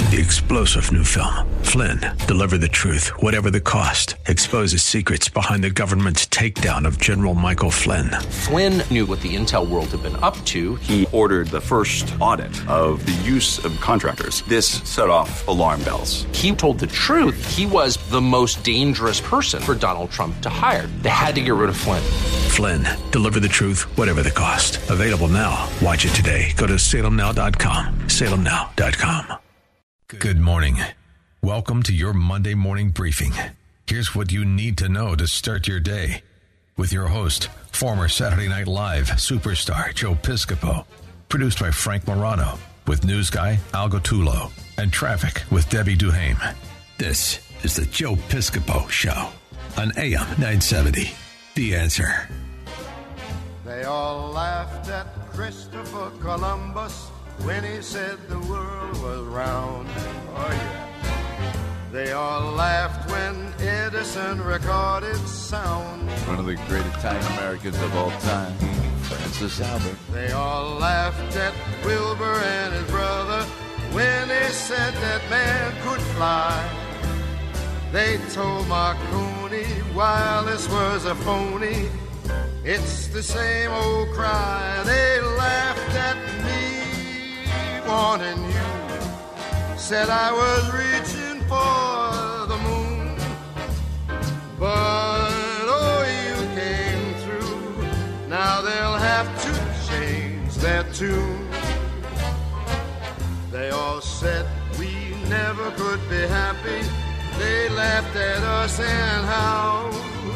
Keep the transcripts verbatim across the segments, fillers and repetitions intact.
The explosive new film, Flynn, deliver the truth, whatever the cost, exposes secrets behind the government's takedown of General Michael Flynn. Flynn knew what the intel world had been up to. He ordered the first audit of the use of contractors. This set off alarm bells. He told the truth. He was the most dangerous person for Donald Trump to hire. They had to get rid of Flynn. Flynn, deliver the truth, whatever the cost. Available now. Watch it today. Go to salem now dot com. salem now dot com. Good morning. Welcome to your Monday morning briefing. Here's what you need to know to start your day. With your host, former Saturday Night Live superstar Joe Piscopo. Produced by Frank Morano. With news guy Al Gottulo. And traffic with Debbie Duhame. This is the Joe Piscopo Show on A M nine seventy. The Answer. They all laughed at Christopher Columbus when he said the world was round. Oh, yeah. They all laughed when Edison recorded sound. One of the great Italian Americans of all time, Francis Albert. They all laughed at Wilbur and his brother when they said that man could fly. They told Marconi wireless was a phony. It's the same old cry. They laughed at me, wanting you. Said I was reaching for the moon. But, oh, you came through. Now they'll have to change their tune. They all said we never could be happy. They laughed at us and how.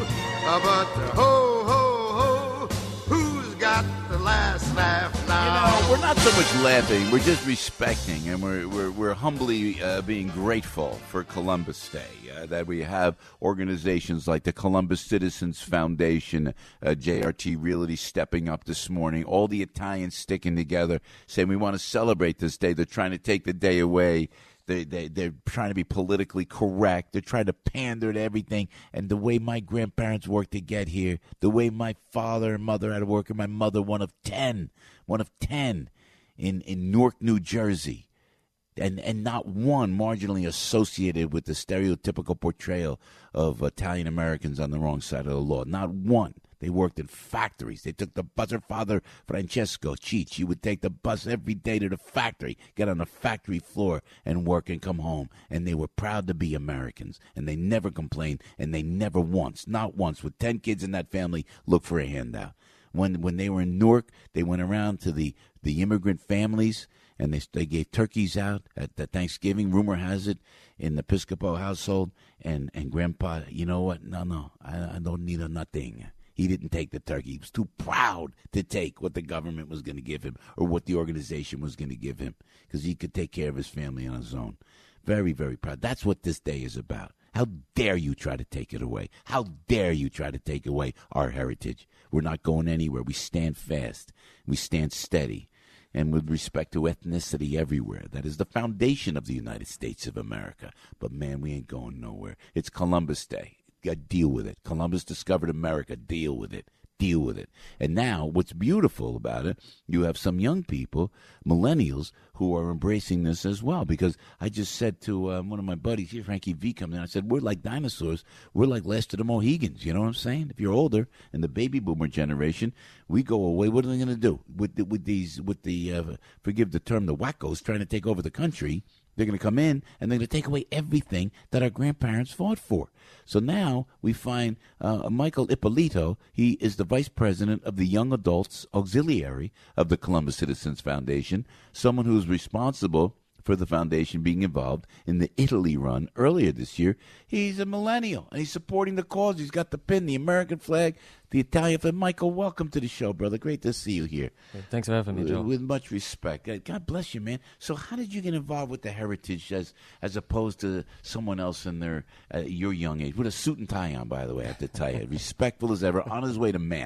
But ho, ho, ho, who's got the last laugh now? You know, we're not so much laughing, we're just respecting, and we're we're, we're humbly uh, being grateful for Columbus Day, uh, that we have organizations like the Columbus Citizens Foundation, uh, J R T Realty stepping up this morning, all the Italians sticking together, saying we want to celebrate this day. They're trying to take the day away. They, they, they're trying to be politically correct. They're trying to pander to everything. And the way my grandparents worked to get here, the way my father and mother had to work, and my mother, one of ten, one of ten in, in Newark, New Jersey, and, and not one marginally associated with the stereotypical portrayal of Italian Americans on the wrong side of the law. Not one. They worked in factories. They took the bus. Her father, Francesco Cheech, he would take the bus every day to the factory, get on the factory floor and work and come home. And they were proud to be Americans. And they never complained. And they never once, not once, with ten kids in that family, looked for a handout. When when they were in Newark, they went around to the, the immigrant families, and they they gave turkeys out at the Thanksgiving. Rumor has it, in the Piscopo household. And, and Grandpa, you know what? No, no, I, I don't need a nothing. He didn't take the turkey. He was too proud to take what the government was going to give him or what the organization was going to give him because he could take care of his family on his own. Very, very proud. That's what this day is about. How dare you try to take it away? How dare you try to take away our heritage? We're not going anywhere. We stand fast. We stand steady. And with respect to ethnicity everywhere, that is the foundation of the United States of America. But, man, we ain't going nowhere. It's Columbus Day. Deal with it. Columbus discovered America. Deal with it. Deal with it. And now, what's beautiful about it, you have some young people, millennials, who are embracing this as well. Because I just said to um, one of my buddies here, Frankie V, comes in, I said, we're like dinosaurs. We're like Last of the Mohegans. You know what I'm saying? If you're older, in the baby boomer generation, we go away. What are they going to do with the, with these, with the, uh, forgive the term, the wackos trying to take over the country? They're going to come in, and they're going to take away everything that our grandparents fought for. So now we find uh, Michael Ippolito. He is the vice president of the Young Adults Auxiliary of the Columbus Citizens Foundation, someone who's responsible for the foundation being involved in the Italy run earlier this year. He's a millennial, and he's supporting the cause. He's got the pin, the American flag, the Italian flag. Michael, welcome to the show, brother. Great to see you here. Thanks for having me, Joe. With much respect. God bless you, man. So how did you get involved with the heritage as as opposed to someone else in their uh, your young age? With a suit and tie on, by the way, I have to tell you. Respectful as ever, on his way to Mass.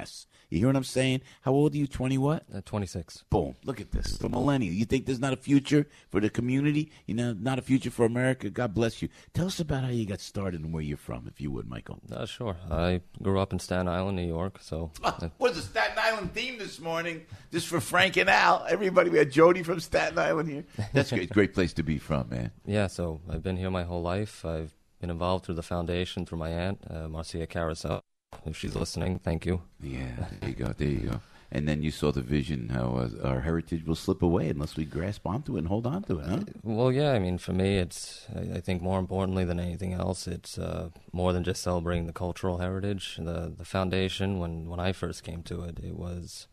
You hear what I'm saying? How old are you? twenty what? Uh, twenty-six. Boom. Look at this. The millennial. You think there's not a future for the community? You know, not a future for America? God bless you. Tell us about how you got started and where you're from, if you would, Michael. Uh, sure. I grew up in Staten Island, New York, so... Uh, what's the Staten Island theme this morning? Just for Frank and Al. Everybody, we had Jody from Staten Island here. That's great. Great place to be from, man. Yeah, so I've been here my whole life. I've been involved through the foundation, through my aunt, uh, Marcia Carousel. If she's listening, thank you. Yeah, there you go, there you go. And then you saw the vision, how uh, our heritage will slip away unless we grasp onto it and hold on to it, huh? Well, yeah, I mean, for me, it's, I, I think more importantly than anything else, it's uh, more than just celebrating the cultural heritage. The the foundation, when, when I first came to it, it was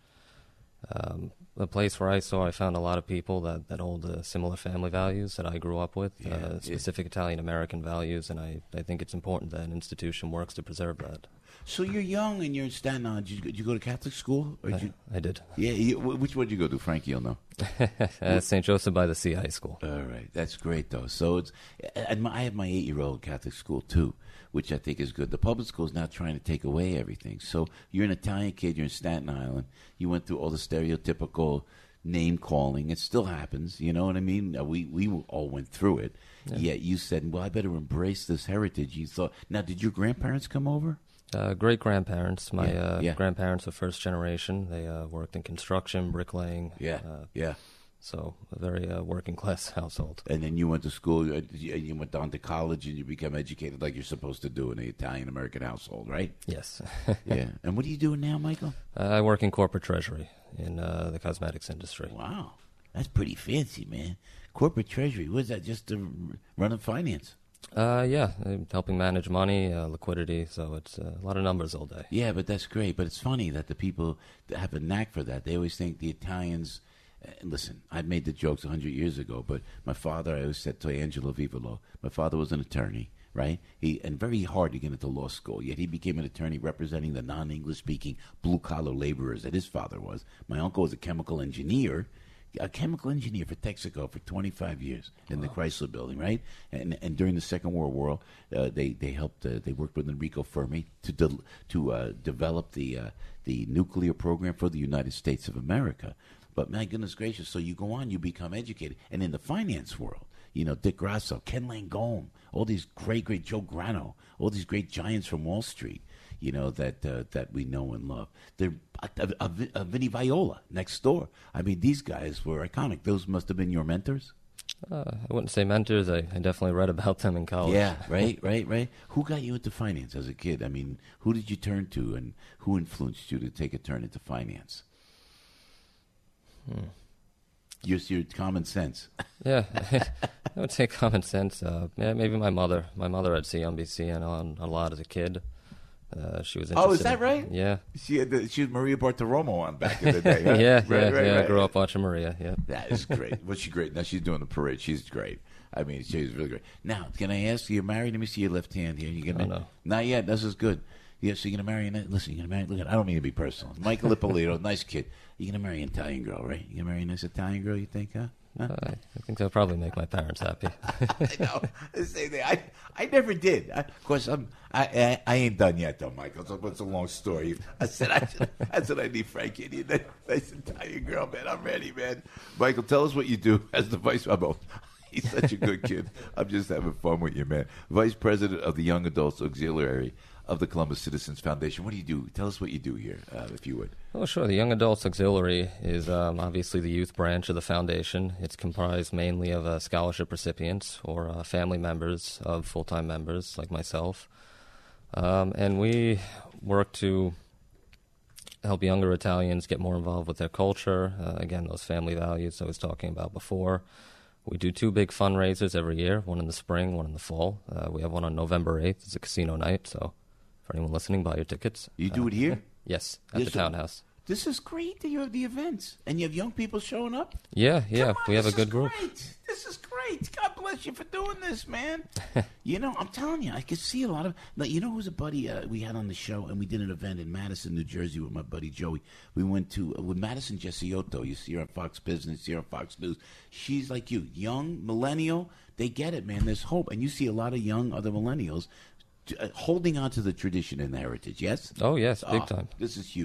um, a place where I saw, I found a lot of people that, that hold uh, similar family values that I grew up with, Yeah, uh, specific yeah. Italian-American values, and I, I think it's important that an institution works to preserve that. So you're young and you're in Staten Island. Did you, did you go to Catholic school? Or did I, you, I did. Yeah, you, which one did you go to, Frankie? You'll know. uh, Saint Joseph by the Sea High School. All right, that's great though. So it's, I have my eight-year-old Catholic school too, which I think is good. The public school is now trying to take away everything. So you're an Italian kid. You're in Staten Island. You went through all the stereotypical name calling. It still happens. You know what I mean? We we all went through it. Yeah. Yet you said, "Well, I better embrace this heritage." You thought. Now, did your grandparents come over? Uh, great-grandparents. My yeah, uh, yeah. grandparents are first generation. They uh, worked in construction, bricklaying. Yeah, uh, yeah. So a very uh, working-class household. And then you went to school, and you went on to college, and you become educated like you're supposed to do in an Italian-American household, right? Yes. Yeah. And what are you doing now, Michael? Uh, I work in corporate treasury in uh, the cosmetics industry. Wow. That's pretty fancy, man. Corporate treasury, what is that, just to run a finance? Uh, yeah, helping manage money, uh, liquidity, so it's uh, a lot of numbers all day. Yeah, but that's great. But it's funny that the people that have a knack for that, they always think the Italians, uh, listen, I made the jokes a hundred years ago, but my father, I always said to Angelo Vivolo, my father was an attorney, right? He and very hard to get into law school, yet he became an attorney representing the non-English speaking blue-collar laborers that his father was. My uncle was a chemical engineer, a chemical engineer for Texaco for twenty-five years in wow. the Chrysler Building, right? And and during the Second World War, uh, they they helped. Uh, they worked with Enrico Fermi to de- to uh, develop the uh, the nuclear program for the United States of America. But my goodness gracious, so you go on, you become educated, and in the finance world, you know, Dick Grasso, Ken Langone, all these great great Joe Grano, all these great giants from Wall Street. You know, that uh, that we know and love. They're uh, uh, uh, Vinny Viola next door. I mean, these guys were iconic. Those must have been your mentors? Uh, I wouldn't say mentors. I, I definitely read about them in college. Yeah, right, right, right. Who got you into finance as a kid? I mean, who did you turn to and who influenced you to take a turn into finance? Hmm. Just your common sense. Yeah, I would say common sense. Uh, yeah, maybe my mother. My mother had C N B C and on a lot as a kid. Uh, she was oh, is that in, right? Yeah. She had the, she was Maria Bartiromo on back in the day. Huh? yeah, right, yeah, right, yeah. Right. I grew up watching Maria. Yeah, that is great. Was she great? Now she's doing the parade. She's great. I mean, she's really great. Now, can I ask you? You're married. Let me see your left hand here. You gonna? Oh, no. Not yet. This is good. Yeah, so you're gonna marry? An, listen, you're gonna marry. Look at. I don't mean to be personal. Michael Ippolito, nice kid. You're gonna marry an Italian girl, right? You gonna marry a nice Italian girl? You think, huh? Huh? Uh, I think that'll probably make my parents happy. I know. The same thing. I, I never did. I, of course, I'm, I, I I ain't done yet, though, Michael. So it's a long story. I said I, I said I need Frankie. I need that nice Italian girl, man. I'm ready, man. Michael, tell us what you do as the vice. I'm, he's such a good kid. I'm just having fun with you, man. Vice President of the Young Adults Auxiliary of the Columbus Citizens Foundation. What do you do? Tell us what you do here, uh, if you would. Oh, sure. The Young Adults Auxiliary is um, obviously the youth branch of the foundation. It's comprised mainly of uh, scholarship recipients or uh, family members of full-time members like myself. Um, and we work to help younger Italians get more involved with their culture. Uh, again, those family values I was talking about before. We do two big fundraisers every year, one in the spring, one in the fall. Uh, we have one on November eighth. It's a casino night, so for anyone listening, buy your tickets. You do uh, it here? Yes, at This the townhouse. This is great that you have the events. And you have young people showing up? Yeah, yeah, Come on, we have a this good is group. Great. This is great. God bless you for doing this, man. You know, I'm telling you, I could see a lot of, like, you know who's a buddy uh, we had on the show, and we did an event in Madison, New Jersey with my buddy Joey. We went to, uh, with Madison Gesiotto. You see her on Fox Business, see her on Fox News. She's like you, young, millennial. They get it, man. There's hope. And you see a lot of young other millennials uh, holding on to the tradition and the heritage, yes? Oh, yes, big oh, time. This is huge.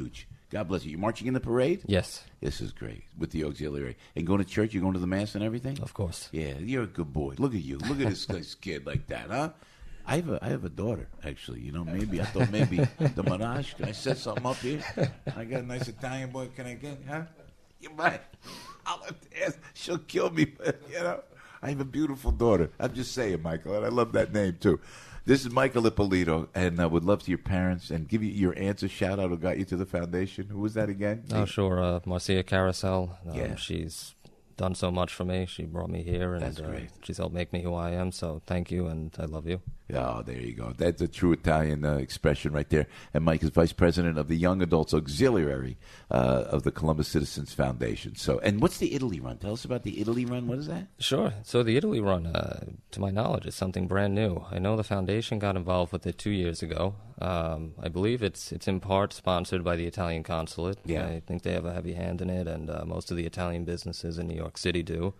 God bless you. You marching in the parade? Yes. This is great with the auxiliary. And going to church, you going to the mass and everything? Of course. Yeah, you're a good boy. Look at you. Look at this, this kid like that, huh? I have a I have a daughter, actually. You know, maybe I thought maybe the Mirage. Can I set something up here? I got a nice Italian boy. Can I get, huh? You might. I'll have to ask. She'll kill me, but, you know. I have a beautiful daughter. I'm just saying, Michael, and I love that name, too. This is Michael Ippolito, and I uh, would love to hear your parents and give you your aunt's a shout-out who got you to the foundation. Who was that again? Oh, sure. Uh, Marcia Carousel. Um, yeah. She's done so much for me. She brought me here, and That's great. Uh, she's helped make me who I am, so thank you, and I love you. Oh, there you go. That's a true Italian uh, expression right there. And Mike is vice president of the Young Adults Auxiliary uh, of the Columbus Citizens Foundation. So, and what's the Italy Run? Tell us about the Italy Run. What is that? Sure. So the Italy Run, uh, to my knowledge, is something brand new. I know the foundation got involved with it two years ago. Um, I believe it's it's in part sponsored by the Italian consulate. Yeah. I think they have a heavy hand in it, and uh, most of the Italian businesses in New York City do.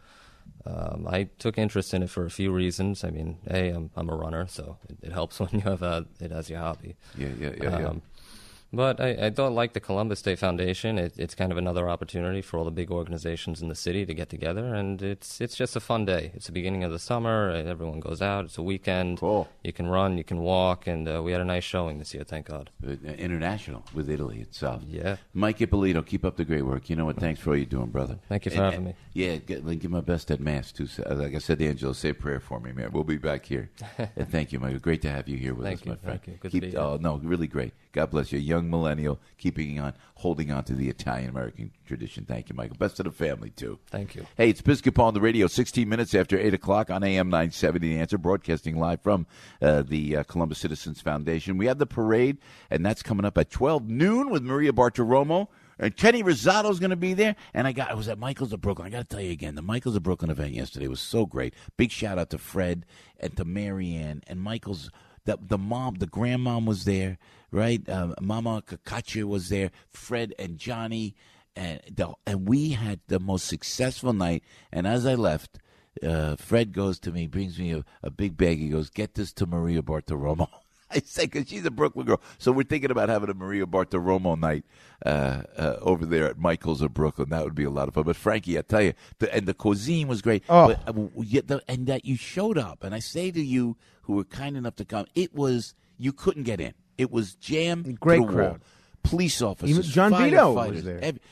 Um, I took interest in it for a few reasons. I mean, A, I'm, I'm a runner, so it, it helps when you have a, it as your hobby. Yeah, yeah, yeah, yeah. Um, But I, I thought, like the Columbus Day Foundation, it, it's kind of another opportunity for all the big organizations in the city to get together, and it's it's just a fun day. It's the beginning of the summer, and everyone goes out. It's a weekend. Cool. You can run, you can walk, and uh, we had a nice showing this year, thank God. Uh, International with Italy itself. Yeah. Mike Ippolito, keep up the great work. You know what? Thanks for all you're doing, brother. Thank you for and, having and, me. Yeah, get, give my best at Mass, too. Like I said to Angelo, say a prayer for me, man. We'll be back here. And thank you, Michael. Great to have you here with thank us, you, my friend. Thank you. Good keep, to be here. Oh, no, really great. God bless you. A young millennial, keeping on, holding on to the Italian-American tradition. Thank you, Michael. Best to the family, too. Thank you. Hey, it's Piscopo on the radio, sixteen minutes after eight o'clock on A M nine seventy. The Answer, broadcasting live from uh, the uh, Columbus Citizens Foundation. We have the parade, and that's coming up at twelve noon with Maria Bartiromo. And Kenny Rosato's going to be there. And I got I was at Michael's of Brooklyn. I got to tell you again, the Michael's of Brooklyn event yesterday was so great. Big shout-out to Fred and to Marianne and Michael's. The, the mom, the grandmom was there, right? Uh, Mama Kakacha was there. Fred and Johnny, and the, and we had the most successful night. And as I left, uh, Fred goes to me, brings me a, a big bag. He goes, "Get this to Maria Bartiromo." I say, because she's a Brooklyn girl. So we're thinking about having a Maria Bartiromo night uh, uh, over there at Michael's of Brooklyn. That would be a lot of fun. But Frankie, I tell you, the, and the cuisine was great. Oh. But, uh, you, the, and that you showed up. And I say to you, who were kind enough to come, it was, you couldn't get in. It was jammed Great to the crowd. wall. Police officers, Even John Vito was firefighters, there. every-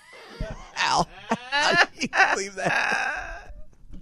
Al, I can't believe that.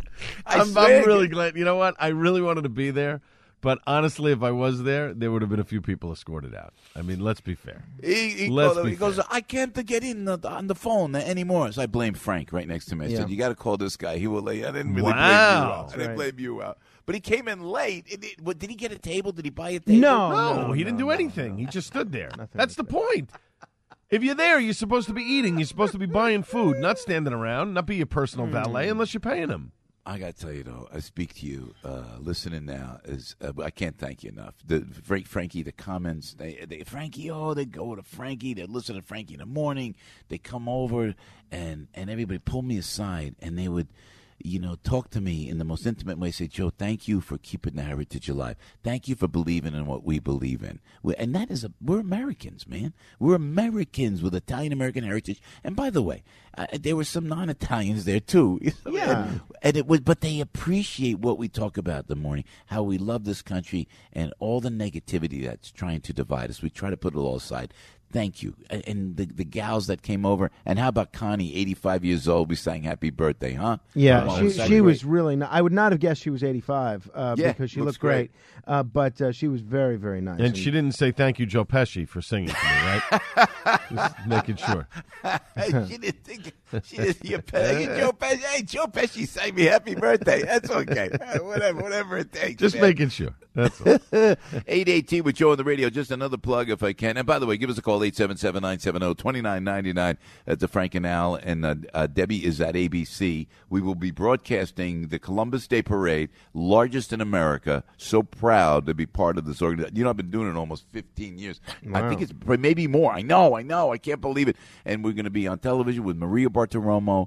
I I'm, swear I'm really to- glad. You know what? I really wanted to be there. But honestly, if I was there, there would have been a few people escorted out. I mean, let's be fair. He, he, Let's called, be he goes, fair. I can't get in the, on the phone anymore. So I blame Frank right next to me. I Yeah. said, you got to call this guy. He will. I didn't really blame you Wow. out. I didn't Right. blame you out. But he came in late. It, it, what, did he get a table? Did he buy a table? No, No, no, he didn't no, do no, anything. no. He just stood there. Nothing That's the like point. If you're there, you're supposed to be eating. You're supposed to be buying food, not standing around, not be your personal valet unless you're paying him. I got to tell you, though, I speak to you. Uh, listening now is uh, I can't thank you enough. The Frank, Frankie, the comments, they, they Frankie, oh, they go to Frankie. They listen to Frankie in the morning. They come over and and everybody pull me aside and they would, you know, talk to me in the most intimate way. Say, Joe, thank you for keeping the heritage alive. Thank you for believing in what we believe in. we and that is a we're Americans, man. We're Americans with Italian American heritage. And by the way, uh, there were some non-Italians there too. Yeah. And, and it was, but they appreciate what we talk about in the morning, how we love this country and all the negativity that's trying to divide us. We try to put it all aside. Thank you. And- And the, the gals that came over. And how about Connie, eighty-five years old? We sang happy birthday, huh? Yeah, Come on, she, was that she was great? really. Not, I would not have guessed she was eighty-five uh, Yeah, because she looks looked great. Uh, but uh, she was very, very nice. And she didn't say thank you, Joe Pesci, for singing to me, right? Just making sure. she didn't think she didn't hear Pesci. Hey, Joe Pesci. Hey, Joe Pesci sang me happy birthday. That's okay. whatever, whatever it takes. Just man. making sure. That's all. eight eighteen with Joe on the radio. Just another plug if I can. And by the way, give us a call, eight seven seven, nine seven zero, two nine nine nine. That's the Frank and Al. And uh, uh, Debbie is at A B C. We will be broadcasting the Columbus Day Parade, largest in America. So proud to be part of this organization. You know, I've been doing it almost fifteen years. I think it's maybe more. I know, I know. I can't believe it. And we're going to be on television with Maria Bartiromo.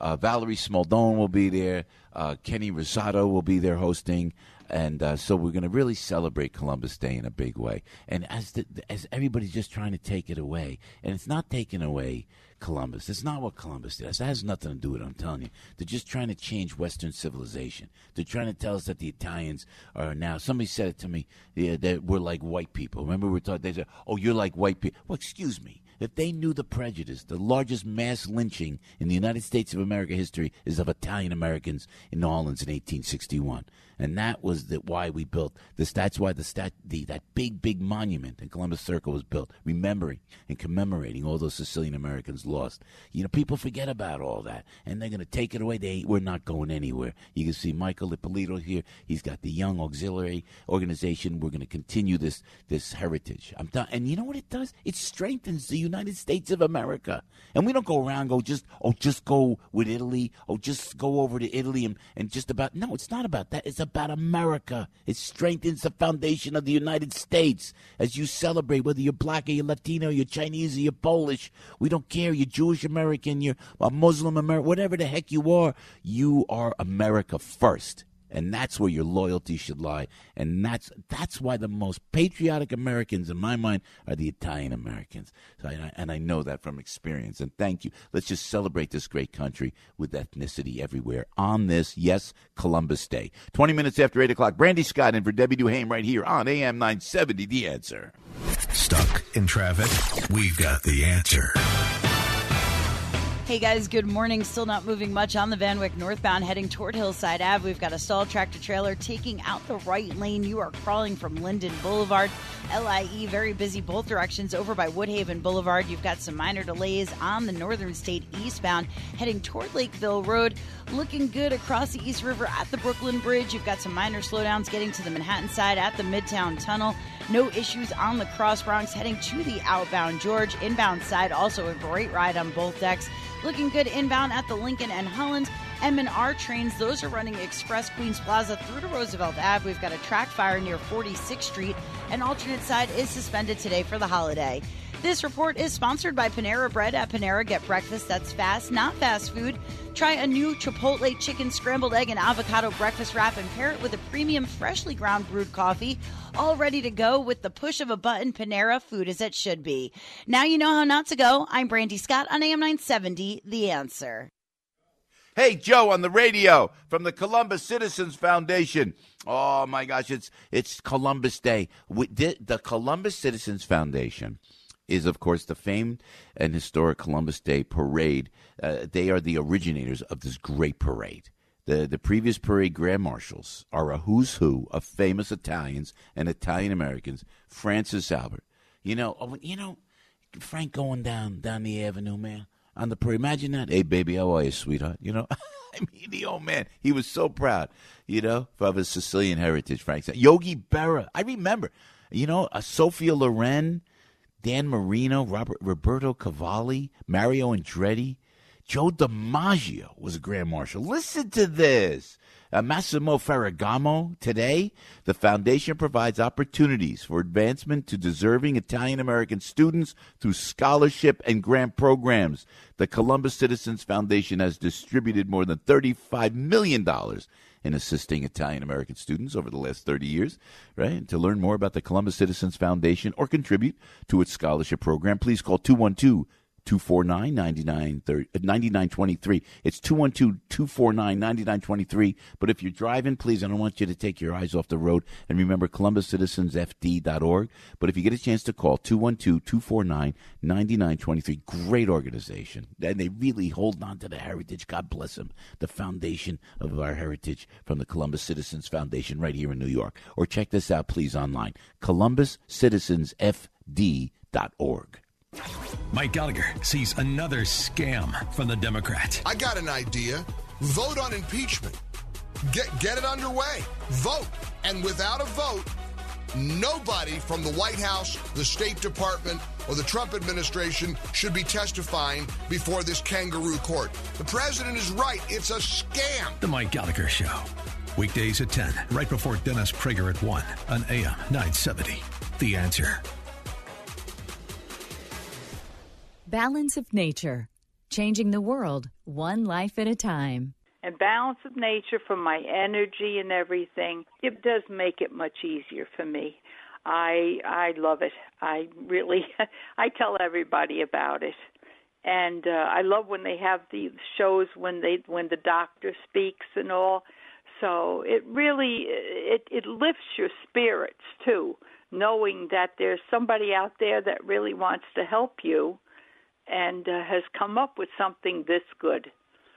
Uh, Valerie Smaldone will be there. Uh, Kenny Rosado will be there hosting. And uh, so we're going to really celebrate Columbus Day in a big way. And as the, as everybody's just trying to take it away, and it's not taking away Columbus. It's not what Columbus did. That has nothing to do with it, I'm telling you. They're just trying to change Western civilization. They're trying to tell us that the Italians are now, somebody said it to me, yeah, that we're like white people. Remember we were talking, they said, oh, you're like white people. Well, excuse me. If they knew the prejudice, the largest mass lynching in the United States of America history is of Italian Americans in New Orleans in eighteen sixty-one. And that was the, why we built this. That's why the, stat, the that big, big monument in Columbus Circle was built, remembering and commemorating all those Sicilian Americans lost. You know, people forget about all that, and they're going to take it away. They We're not going anywhere. You can see Michael Ippolito here. He's got the Young Auxiliary Organization. We're going to continue this this heritage. I'm done. And you know what it does? It strengthens the United States of America. And we don't go around and go just, oh, just go with Italy. Oh, just go over to Italy and, and just about. No, it's not about that. It's about America. It strengthens the foundation of the United States as you celebrate, whether you're black or you're Latino, you're Chinese or you're Polish. We don't care. You're Jewish American, you're a Muslim American, whatever the heck you are, you are America first. And that's where your loyalty should lie. And that's that's why the most patriotic Americans, in my mind, are the Italian Americans. So I, and I know that from experience. And thank you. Let's just celebrate this great country with ethnicity everywhere on this, yes, Columbus Day. twenty minutes after eight o'clock, Brandy Scott in for Debbie Duhame right here on A M nine seventy, The Answer. Stuck in traffic? We've got the answer. Hey guys, good morning. Still not moving much on the Van Wyck northbound heading toward Hillside Ave. We've got a stalled tractor trailer taking out the right lane. You are crawling from Linden Boulevard. L I E very busy both directions over by Woodhaven Boulevard. You've got some minor delays on the Northern State eastbound heading toward Lakeville Road. Looking good across the East River at the Brooklyn Bridge. You've got some minor slowdowns getting to the Manhattan side at the Midtown Tunnel. No issues on the Cross Bronx heading to the outbound George. Inbound side also a great ride on both decks. Looking good inbound at the Lincoln and Holland. M and R trains, those are running Express Queens Plaza through to Roosevelt Avenue. We've got a track fire near forty-sixth Street. An alternate side is suspended today for the holiday. This report is sponsored by Panera Bread. At Panera, get breakfast that's fast, not fast food. Try a new Chipotle chicken scrambled egg and avocado breakfast wrap and pair it with a premium freshly ground brewed coffee. All ready to go with the push of a button. Panera, food as it should be. Now you know how not to go. I'm Brandy Scott on A M nine seventy, The Answer. Hey, Joe, on the radio from the Columbus Citizens Foundation. Oh, my gosh, it's it's Columbus Day. We did, the Columbus Citizens Foundation is, of course, the famed and historic Columbus Day parade. Uh, they are the originators of this great parade. The the previous parade grand marshals are a who's who of famous Italians and Italian Americans. Francis Albert. You know, oh, you know, Frank going down down the avenue, man, on the parade. Imagine that. Hey, baby, how are you, sweetheart? You know, I mean, the old man, he was so proud, you know, of his Sicilian heritage, Frank. Yogi Berra. I remember, you know, uh, Sophia Loren, Dan Marino, Robert Roberto Cavalli, Mario Andretti, Joe DiMaggio was a grand marshal. Listen to this. Uh, Massimo Ferragamo. Today, the foundation provides opportunities for advancement to deserving Italian-American students through scholarship and grant programs. The Columbus Citizens Foundation has distributed more than thirty-five million dollars in assisting Italian-American students over the last thirty years, right? And to learn more about the Columbus Citizens Foundation or contribute to its scholarship program, please call two one two, two four nine, nine nine two three. It's two one two, two four nine, nine nine two three. But if you're driving, please, I don't want you to take your eyes off the road. And remember, columbus citizens f d dot org. But if you get a chance to call, two one two, two four nine, nine nine two three. Great organization. And they really hold on to the heritage. God bless them. The foundation of our heritage from the Columbus Citizens Foundation right here in New York. Or check this out, please, online. columbus citizens f d dot org. Mike Gallagher sees another scam from the Democrats. I got an idea. Vote on impeachment. Get get it underway. Vote. And without a vote, nobody from the White House, the State Department, or the Trump administration should be testifying before this kangaroo court. The president is right. It's a scam. The Mike Gallagher Show. Weekdays at ten, right before Dennis Prager at one on A M nine seventy. The Answer. Balance of Nature. changing the world one life at a time. And Balance of Nature for my energy and everything, it does make it much easier for me. I I love it. I really, I tell everybody about it. And uh, I love when they have the shows when they when the doctor speaks and all. So it really, it, it lifts your spirits, too, knowing that there's somebody out there that really wants to help you and uh, has come up with something this good.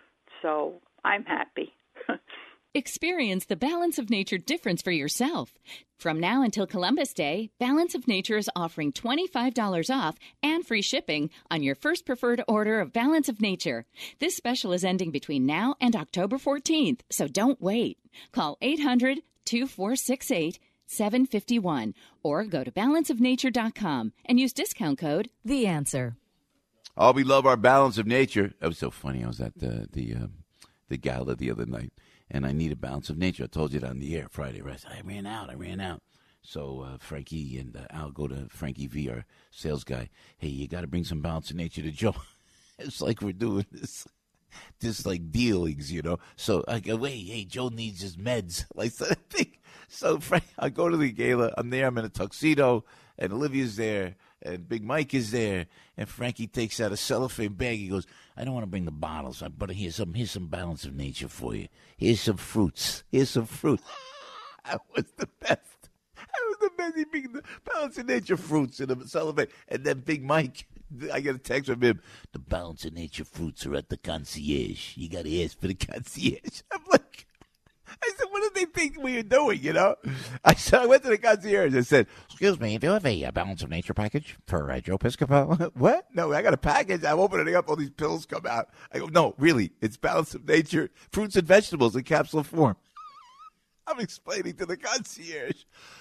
So I'm happy. Experience the Balance of Nature difference for yourself. From now until Columbus Day, Balance of Nature is offering twenty-five dollars off and free shipping on your first preferred order of Balance of Nature. This special is ending between now and October fourteenth, so don't wait. Call eight hundred, two four six eight, seven five one or go to balance of nature dot com and use discount code The Answer. Oh, we love our Balance of Nature. That was so funny. I was at the the, uh, the gala the other night. And I need a Balance of Nature. I told you that on the air Friday, right? I ran out. I ran out. So uh, Frankie and uh, I'll go to Frankie V, our sales guy. Hey, you got to bring some Balance of Nature to Joe. It's like we're doing this, this like dealings, you know. So I go, wait, hey, Joe needs his meds. Like so, I think. So Frank, I go to the gala. I'm there. I'm in a tuxedo, and Olivia's there, and Big Mike is there, and Frankie takes out a cellophane bag. He goes, I don't want to bring the bottles, but here's some here's some Balance of Nature for you. Here's some fruits. Here's some fruit. That was the best. That was the best. He bring the Balance of Nature fruits in a cellophane, and then Big Mike. I get a text from him. The Balance of Nature fruits are at the concierge. You got to ask for the concierge. I'm like. I said, what do they think we are doing, you know? I said, I went to the concierge and said, excuse me, do you have a, a Balance of Nature package for uh, Joe Piscopo? What? No, I got a package. I'm opening it up. All these pills come out. I go, no, really, it's Balance of Nature, fruits and vegetables in capsule form. I'm explaining to the concierge.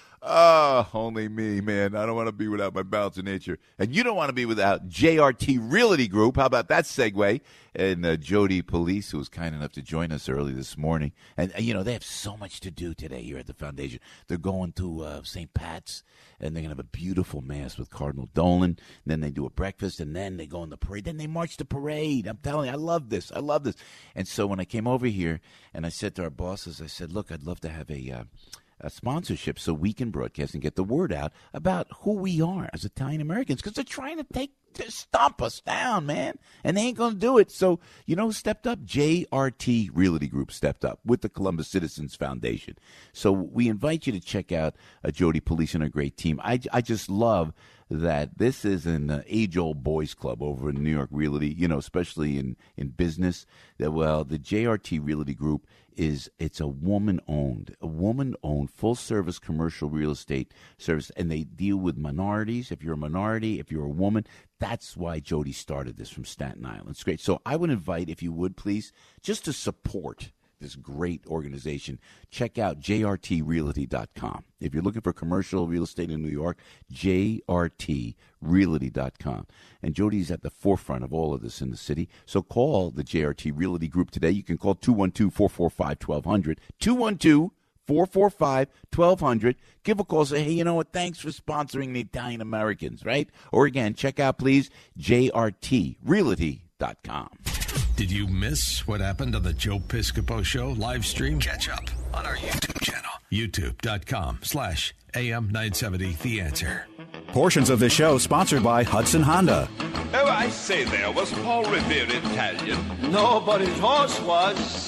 Oh, only me, man. I don't want to be without my Balance of Nature. And you don't want to be without J R T Realty Group. How about that segue? And uh, Jody Police, who was kind enough to join us early this morning. And, uh, you know, they have so much to do today here at the foundation. They're going to uh, Saint Pat's, and they're going to have a beautiful mass with Cardinal Dolan. And then they do a breakfast, and then they go on the parade. Then they march the parade. I'm telling you, I love this. I love this. And so when I came over here, and I said to our bosses, I said, look, I'd love to have a... Uh, A sponsorship so we can broadcast and get the word out about who we are as Italian Americans, because they're trying to take to stomp us down, man, and they ain't going to do it. So, you know who stepped up? J R T Realty Group stepped up with the Columbus Citizens Foundation. So we invite you to check out uh, Jody Police and her great team. I, I just love that this is an uh, age-old boys club over in New York Realty, you know, especially in, in business. That, well, the J R T Realty Group is, it's a woman-owned, a woman-owned full-service commercial real estate service, and they deal with minorities. If you're a minority, if you're a woman, that's why Jody started this from Staten Island. It's great. So I would invite, if you would, please, just to support this great organization, check out J R T realty dot com. If you're looking for commercial real estate in New York, J R T realty dot com. And Jody's at the forefront of all of this in the city. So call the J R T Realty Group today. You can call two one two, four four five, one two zero zero, two one two, four four five, one two zero zero. Give a call. Say, hey, you know what? Thanks for sponsoring the Italian Americans, right? Or again, check out, please, J R T realty dot com. Did you miss what happened on the Joe Piscopo Show live stream? Catch up on our YouTube channel, youtube.com slash AM nine seventy The Answer. Portions of this show sponsored by Hudson Honda. Oh, I say there, was Paul Revere Italian? No, but his horse was.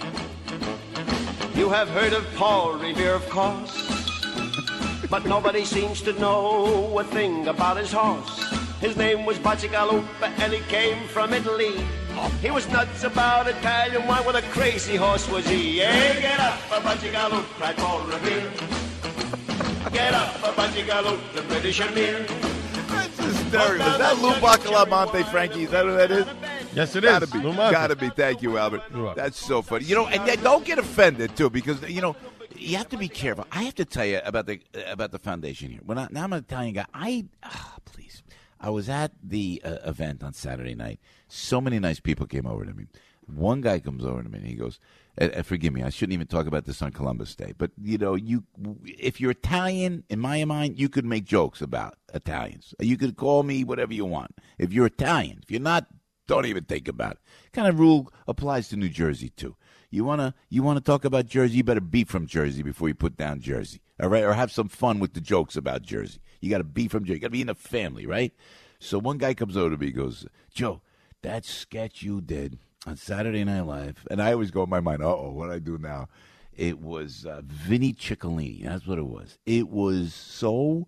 You have heard of Paul Revere, of course. But nobody seems to know a thing about his horse. His name was Bacigalupa, and he came from Italy. He was nuts about Italian wine, what a crazy horse was he. Hey, get up, Bacigalupa, cried Paul Revere. Get up, Bacigalupa, the British Emir. That's hysterical. Is that Lou Bacalamonte, Frankie? Is that who that is? Yes, it Gotta is. be. Lou Monte. Gotta be. Thank you, Albert. That's so funny. You know, and then don't get offended, too, because, you know, you have to be careful. I have to tell you about the about the foundation here. When I, now I'm an Italian guy. I, oh, please. I was at the uh, event on Saturday night. So many nice people came over to me. One guy comes over to me and he goes, and, and forgive me, I shouldn't even talk about this on Columbus Day, but, you know, you if you're Italian, in my mind, you could make jokes about Italians. You could call me whatever you want. If you're Italian, if you're not Don't even think about it. Kind of rule applies to New Jersey, too. You want to you wanna talk about Jersey, you better be from Jersey before you put down Jersey, all right? Or have some fun with the jokes about Jersey. You got to be from Jersey. You got to be in the family, right? So one guy comes over to me and goes, Joe, that sketch you did on Saturday Night Live, and I always go in my mind, uh-oh, what do I do now? It was uh, Vinny Ciccolini. That's what it was. It was so,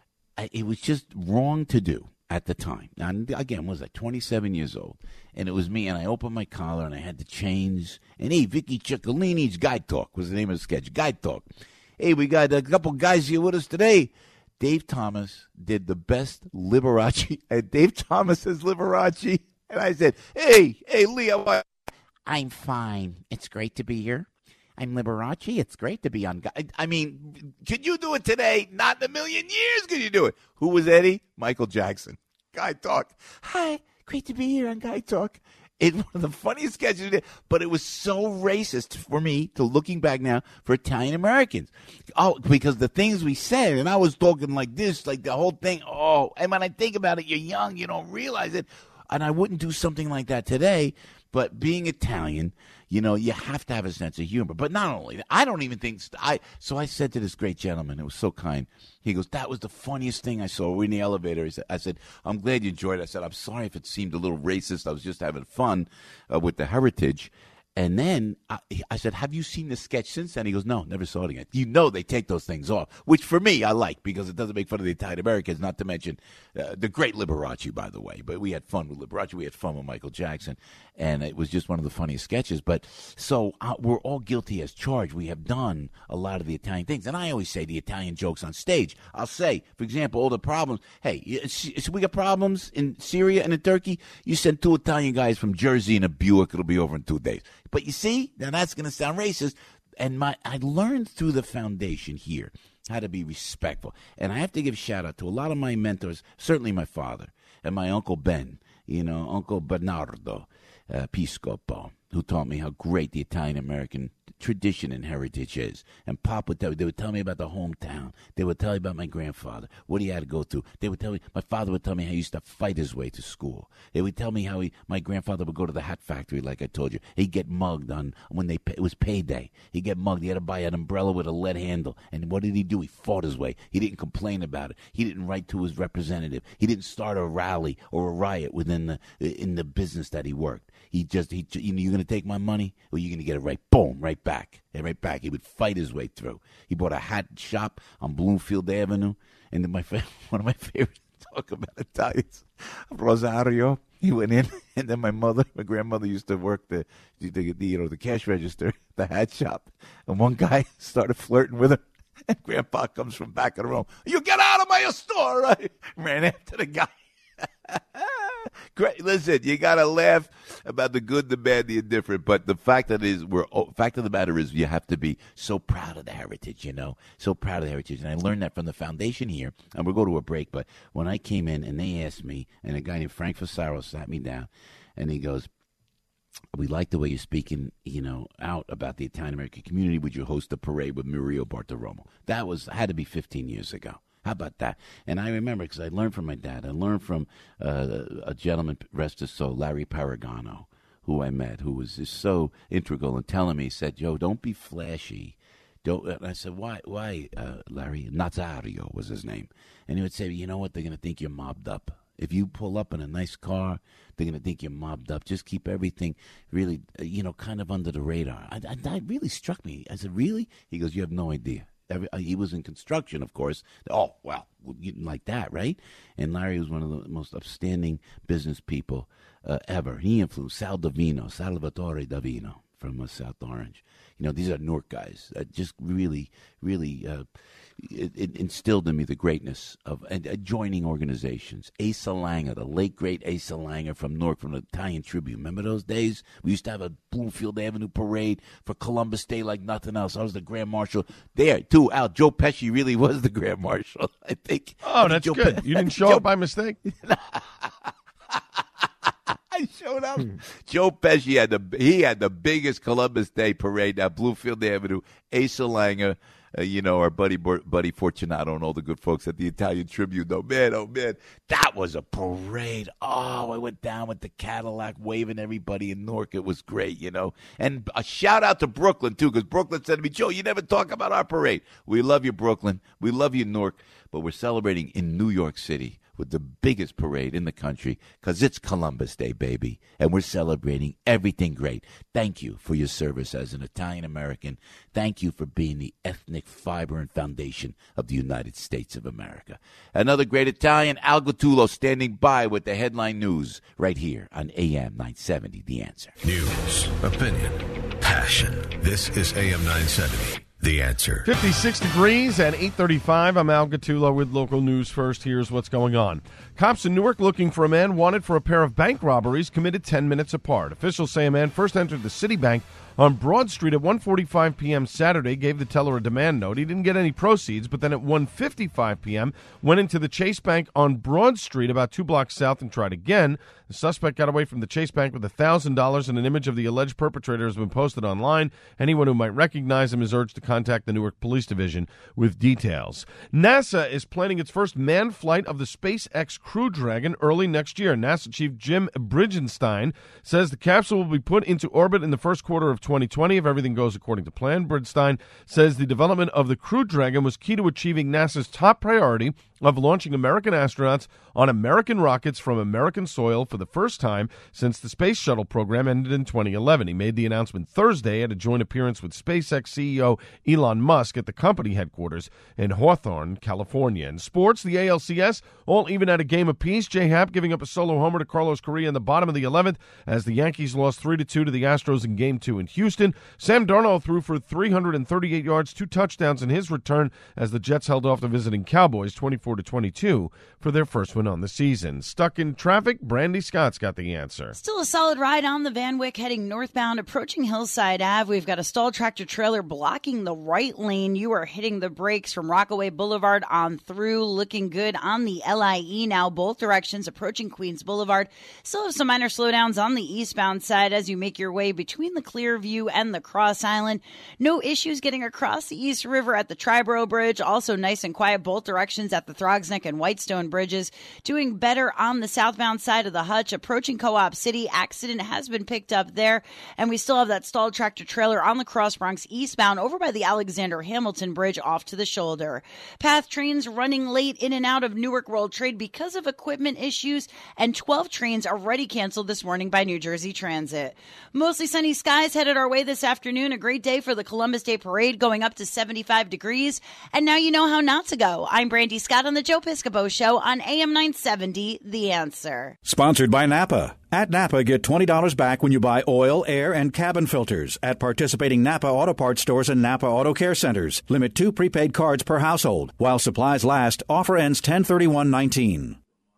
it was just wrong to do at the time. Now, again, was I twenty-seven years old? And it was me, and I opened my collar, and I had to change. And, hey, Vicky Ciccolini's Guy Talk was the name of the sketch, Guy Talk. Hey, we got a couple guys here with us today. Dave Thomas did the best Liberace. And Dave Thomas says Liberace. And I said, hey, hey, Leo. I'm fine. It's great to be here. I'm Liberace. It's great to be on. I, I mean, could you do it today? Not in a million years could you do it. Who was Eddie? Michael Jackson. Guy Talk. Hi, great to be here on Guy Talk. It's one of the funniest sketches we did, but it was so racist for me to looking back now for Italian Americans. Oh, because the things we said, and I was talking like this, like the whole thing. Oh, and when I think about it, you're young, you don't realize it. And I wouldn't do something like that today. But being Italian, you know, you have to have a sense of humor. But not only that, I don't even think I. So I said to this great gentleman, it was so kind. He goes, "That was the funniest thing I saw." We're in the elevator. He said, I said, "I'm glad you enjoyed it." I said, "I'm sorry if it seemed a little racist. I was just having fun uh, with the heritage." And then I, I said, "Have you seen the sketch since then?" He goes, "No, never saw it again." You know they take those things off, which for me I like because it doesn't make fun of the Italian Americans, not to mention uh, the great Liberace, by the way. But we had fun with Liberace. We had fun with Michael Jackson. And it was just one of the funniest sketches. But so uh, we're all guilty as charged. We have done a lot of the Italian things. And I always say the Italian jokes on stage. I'll say, for example, all the problems. Hey, so we got problems in Syria and in Turkey. You send two Italian guys from Jersey in a Buick. It'll be over in two days. But you see, now that's going to sound racist. And my I learned through the foundation here how to be respectful. And I have to give shout out to a lot of my mentors, certainly my father and my Uncle Ben, you know, Uncle Bernardo uh, Piscopo, who taught me how great the Italian-American tradition and heritage is. And Pop would tell me, they would tell me about the hometown. They would tell me about my grandfather, what he had to go through. They would tell me, my father would tell me how he used to fight his way to school. They would tell me how he, my grandfather would go to the hat factory, like I told you. He'd get mugged on when they, it was payday. He'd get mugged. He had to buy an umbrella with a lead handle. And what did he do? He fought his way. He didn't complain about it. He didn't write to his representative. He didn't start a rally or a riot within the, in the business that he worked. He just, he, you know, you're going to take my money? Or you're going to get it right, boom, right back. And right back. He would fight his way through. He bought a hat shop on Bloomfield Avenue. And then my one of my favorite talk about Italians, Rosario. He went in, and then my mother, my grandmother used to work the, the, the you know, the cash register, the hat shop. And one guy started flirting with her. And Grandpa comes from back of the room. "You get out of my store!" Right? Ran after the guy. Great. Listen, you got to laugh about the good, the bad, the indifferent. But the fact that is, we're fact of the matter is, you have to be so proud of the heritage. You know, so proud of the heritage. And I learned that from the foundation here. And we'll go to a break. But when I came in and they asked me, and a guy named Frank Fasaro sat me down, and he goes, "We like the way you're speaking, you know, out about the Italian American community. Would you host a parade with Mario Bartiromo?" That was had to be fifteen years ago. How about that? And I remember because I learned from my dad. I learned from uh, a gentleman, rest his soul, Larry Paragano, who I met, who was just so integral in telling me. He said, "Joe, don't be flashy." Don't. And I said, "Why, why, uh, Larry?" Nazario was his name. And he would say, "You know what? They're going to think you're mobbed up. If you pull up in a nice car, they're going to think you're mobbed up. Just keep everything really, you know, kind of under the radar." I, I, that really struck me. I said, "Really?" He goes, "You have no idea." Every, he was in construction, of course. Oh, well, like that, right? And Larry was one of the most upstanding business people uh, ever. He influenced Sal Davino, Salvatore Davino from uh, South Orange. You know, these are Newark guys that just really, really uh, it, it instilled in me the greatness of uh, joining organizations. Asa Langer, the late, great Asa Langer from Newark, from the Italian Tribune. Remember those days? We used to have a Bloomfield Avenue parade for Columbus Day like nothing else. I was the Grand Marshal there, too. Al, Joe Pesci really was the Grand Marshal, I think. Oh, I that's Joe good. Pe- You didn't show Joe- up by mistake? I I showed up. Joe Pesci had the he had the biggest Columbus Day parade down Bluefield Avenue. Asa Langer, uh, you know, our buddy Buddy Fortunato and all the good folks at the Italian Tribune. Oh, man, oh, man. That was a parade. Oh, I went down with the Cadillac waving everybody in Newark. It was great, you know. And a shout-out to Brooklyn, too, because Brooklyn said to me, Joe, you never talk about our parade. We love you, Brooklyn. We love you, Newark. But we're celebrating in New York City with the biggest parade in the country because it's Columbus Day, baby, and we're celebrating everything great. Thank you for your service as an Italian-American. Thank you for being the ethnic fiber and foundation of the United States of America. Another great Italian, Al Gattullo, standing by with the headline news right here on A M nine seventy, The Answer. News, opinion, passion. This is A M nine seventy. The Answer. fifty-six degrees at eight thirty-five. I'm Al Gattullo with local news first. Here's what's going on. Cops in Newark looking for a man wanted for a pair of bank robberies committed ten minutes apart. Officials say a man first entered the Citibank on Broad Street at one forty-five p.m. Saturday, gave the teller a demand note. He didn't get any proceeds, but then at one fifty-five p.m. went into the Chase Bank on Broad Street about two blocks south and tried again. The suspect got away from the Chase Bank with one thousand dollars, and an image of the alleged perpetrator has been posted online. Anyone who might recognize him is urged to contact the Newark Police Division with details. NASA is planning its first manned flight of the SpaceX Crew Dragon early next year. NASA Chief Jim Bridenstine says the capsule will be put into orbit in the first quarter of twenty twenty if everything goes according to plan. Bridenstine says the development of the Crew Dragon was key to achieving NASA's top priority of launching American astronauts on American rockets from American soil for the first time since the Space Shuttle program ended in twenty eleven. He made the announcement Thursday at a joint appearance with SpaceX C E O Elon Musk at the company headquarters in Hawthorne, California. In sports, the A L C S all even at a game apiece. J-Happ giving up a solo homer to Carlos Correa in the bottom of the eleventh as the Yankees lost three to two to the Astros in Game two in Houston. Sam Darnold threw for three hundred thirty-eight yards, two touchdowns in his return as the Jets held off the visiting Cowboys twenty-four to twenty-two for their first win on the season. Stuck in traffic, Brandy Scott's got the answer. Still a solid ride on the Van Wyck heading northbound, approaching Hillside Ave. We've got a stalled tractor trailer blocking the right lane. You are hitting the brakes from Rockaway Boulevard on through. Looking good on the L I E now, both directions approaching Queens Boulevard. Still have some minor slowdowns on the eastbound side as you make your way between the Clearview and the Cross Island. No issues getting across the East River at the Triborough Bridge. Also nice and quiet both directions at the Throgsneck and Whitestone Bridges. Doing better on the southbound side of the Hutch, approaching Co-op City. Accident has been picked up there, and we still have that stalled tractor trailer on the Cross Bronx eastbound over by the Alexander Hamilton Bridge off to the shoulder. Path trains running late in and out of Newark World Trade because of equipment issues, and twelve trains already canceled this morning by New Jersey Transit. Mostly sunny skies headed our way this afternoon. A great day for the Columbus Day Parade, going up to seventy-five degrees, and now you know how not to go. I'm Brandy Scott on the Joe Piscopo Show on A M nine seventy, The Answer. Sponsored by Napa. At Napa, get twenty dollars back when you buy oil, air, and cabin filters at participating Napa Auto Parts stores and Napa Auto Care Centers. Limit two prepaid cards per household. While supplies last, offer ends ten thirty-one nineteen.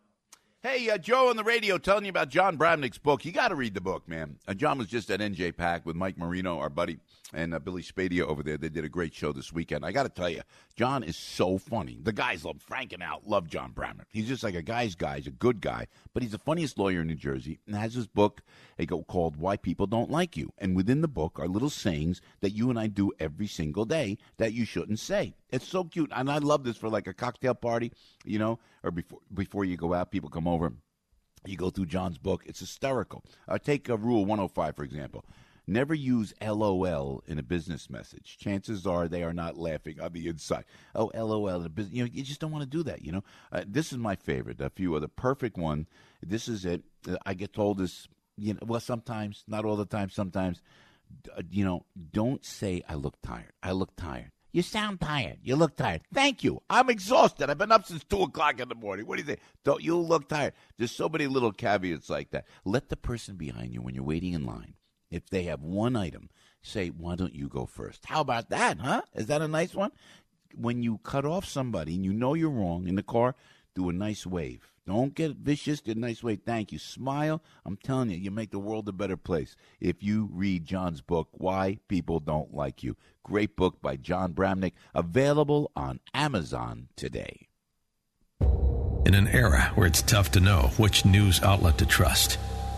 Hey, uh, Joe on the radio telling you about John Bramnick's book. You got to read the book, man. Uh, John was just at N J PAC with Mike Marino, our buddy, and uh, Billy Spadia over there. They did a great show this weekend. I got to tell you, John is so funny. The guys love Frank and Al, love John Bramnick. He's just like a guy's guy. He's a good guy, but he's the funniest lawyer in New Jersey and has his book they go, called Why People Don't Like You. And within the book are little sayings that you and I do every single day that you shouldn't say. It's so cute, and I love this for like a cocktail party, you know, or before before you go out, people come over. You go through John's book. It's hysterical. Uh, take uh, Rule one oh five, for example. Never use L O L in a business message. Chances are they are not laughing on the inside. Oh, L O L in a business. You know, you just don't want to do that, you know. Uh, this is my favorite. A few other perfect one. This is it. Uh, I get told this, you know, well, sometimes, not all the time, sometimes, uh, you know, don't say I look tired. I look tired. You sound tired. You look tired. Thank you. I'm exhausted. I've been up since two o'clock in the morning. What do you think? Don't you look tired? There's so many little caveats like that. Let the person behind you, when you're waiting in line, if they have one item, say, why don't you go first? How about that, huh? Is that a nice one? When you cut off somebody and you know you're wrong in the car, do a nice wave. Don't get vicious. Do a nice wave. Thank you. Smile. I'm telling you, you make the world a better place if you read John's book, Why People Don't Like You. Great book by John Bramnick, available on Amazon today. In an era where it's tough to know which news outlet to trust,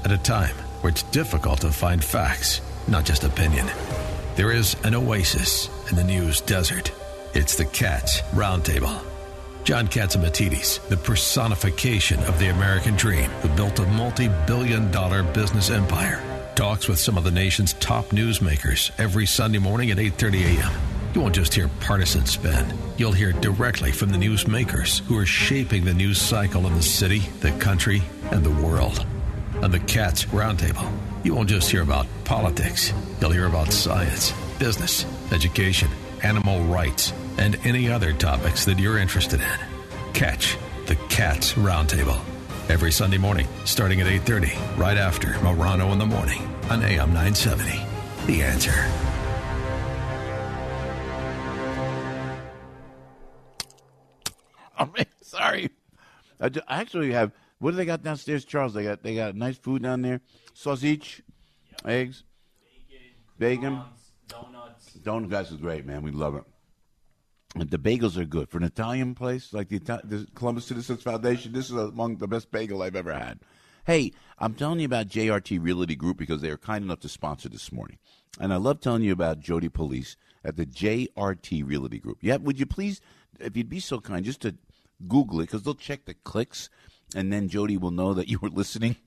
at a time where it's difficult to find facts, not just opinion. There is an oasis in the news desert. It's the Cats Roundtable. John Catsimatidis, the personification of the American dream, who built a multi-billion dollar business empire, talks with some of the nation's top newsmakers every Sunday morning at eight thirty a.m. You won't just hear partisan spin. You'll hear directly from the newsmakers who are shaping the news cycle in the city, the country, and the world. On the Cats Roundtable, you won't just hear about politics. You'll hear about science, business, education, animal rights, and any other topics that you're interested in. Catch the Cats Roundtable every Sunday morning, starting at eight thirty, right after Morano in the Morning on A M nine seventy. The Answer. I'm sorry. I, ju- I actually have. What do they got downstairs, Charles? They got they got nice food down there. Sausage, yep. Eggs, bacon, donuts. Donuts. Donuts is great, man. We love it. And the bagels are good for an Italian place like the, Ita- the Columbus Citizens Foundation. This is among the best bagel I've ever had. Hey, I'm telling you about J R T Realty Group because they are kind enough to sponsor this morning, and I love telling you about Jody Police at the J R T Realty Group. Yeah, would you please, if you'd be so kind, just to Google it because they'll check the clicks, and then Jody will know that you were listening.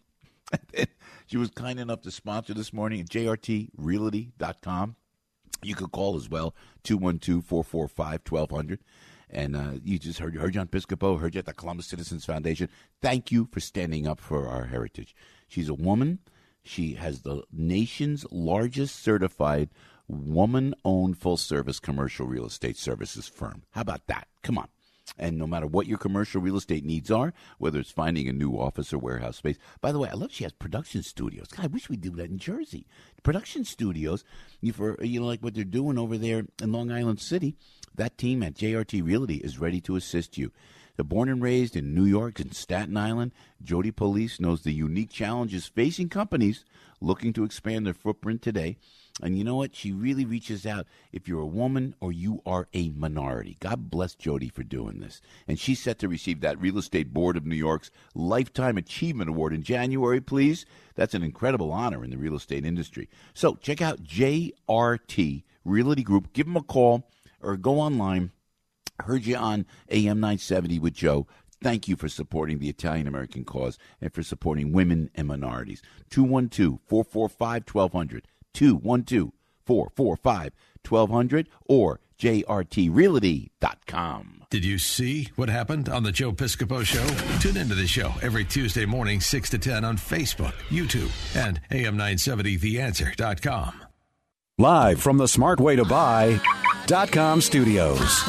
She was kind enough to sponsor this morning at J R T realty dot com. You could call as well, two one two, four four five, one two zero zero. And uh, you just heard, heard you on Piscopo, heard you at the Columbus Citizens Foundation. Thank you for standing up for our heritage. She's a woman. She has the nation's largest certified woman-owned full-service commercial real estate services firm. How about that? Come on. And no matter what your commercial real estate needs are, whether it's finding a new office or warehouse space. By the way, I love she has production studios. God, I wish we'd do that in Jersey. Production studios, you for you know, like what they're doing over there in Long Island City. That team at J R T Realty is ready to assist you. They're born and raised in New York and Staten Island. Jody Police knows the unique challenges facing companies looking to expand their footprint today. And you know what? She really reaches out if you're a woman or you are a minority. God bless Jody for doing this. And she's set to receive that Real Estate Board of New York's Lifetime Achievement Award in January, please. That's an incredible honor in the real estate industry. So check out J R T Realty Group. Give them a call or go online. Heard you on A M nine seventy with Joe. Thank you for supporting the Italian-American cause and for supporting women and minorities. two one two, four four five, one two zero zero. two one two, four four five, one two zero zero or J R T realty dot com. Did you see what happened on the Joe Piscopo Show? Tune into the show every Tuesday morning, six to ten on Facebook, YouTube, and A M nine seventy the answer dot com. Live from the smart way to buy dot com studios.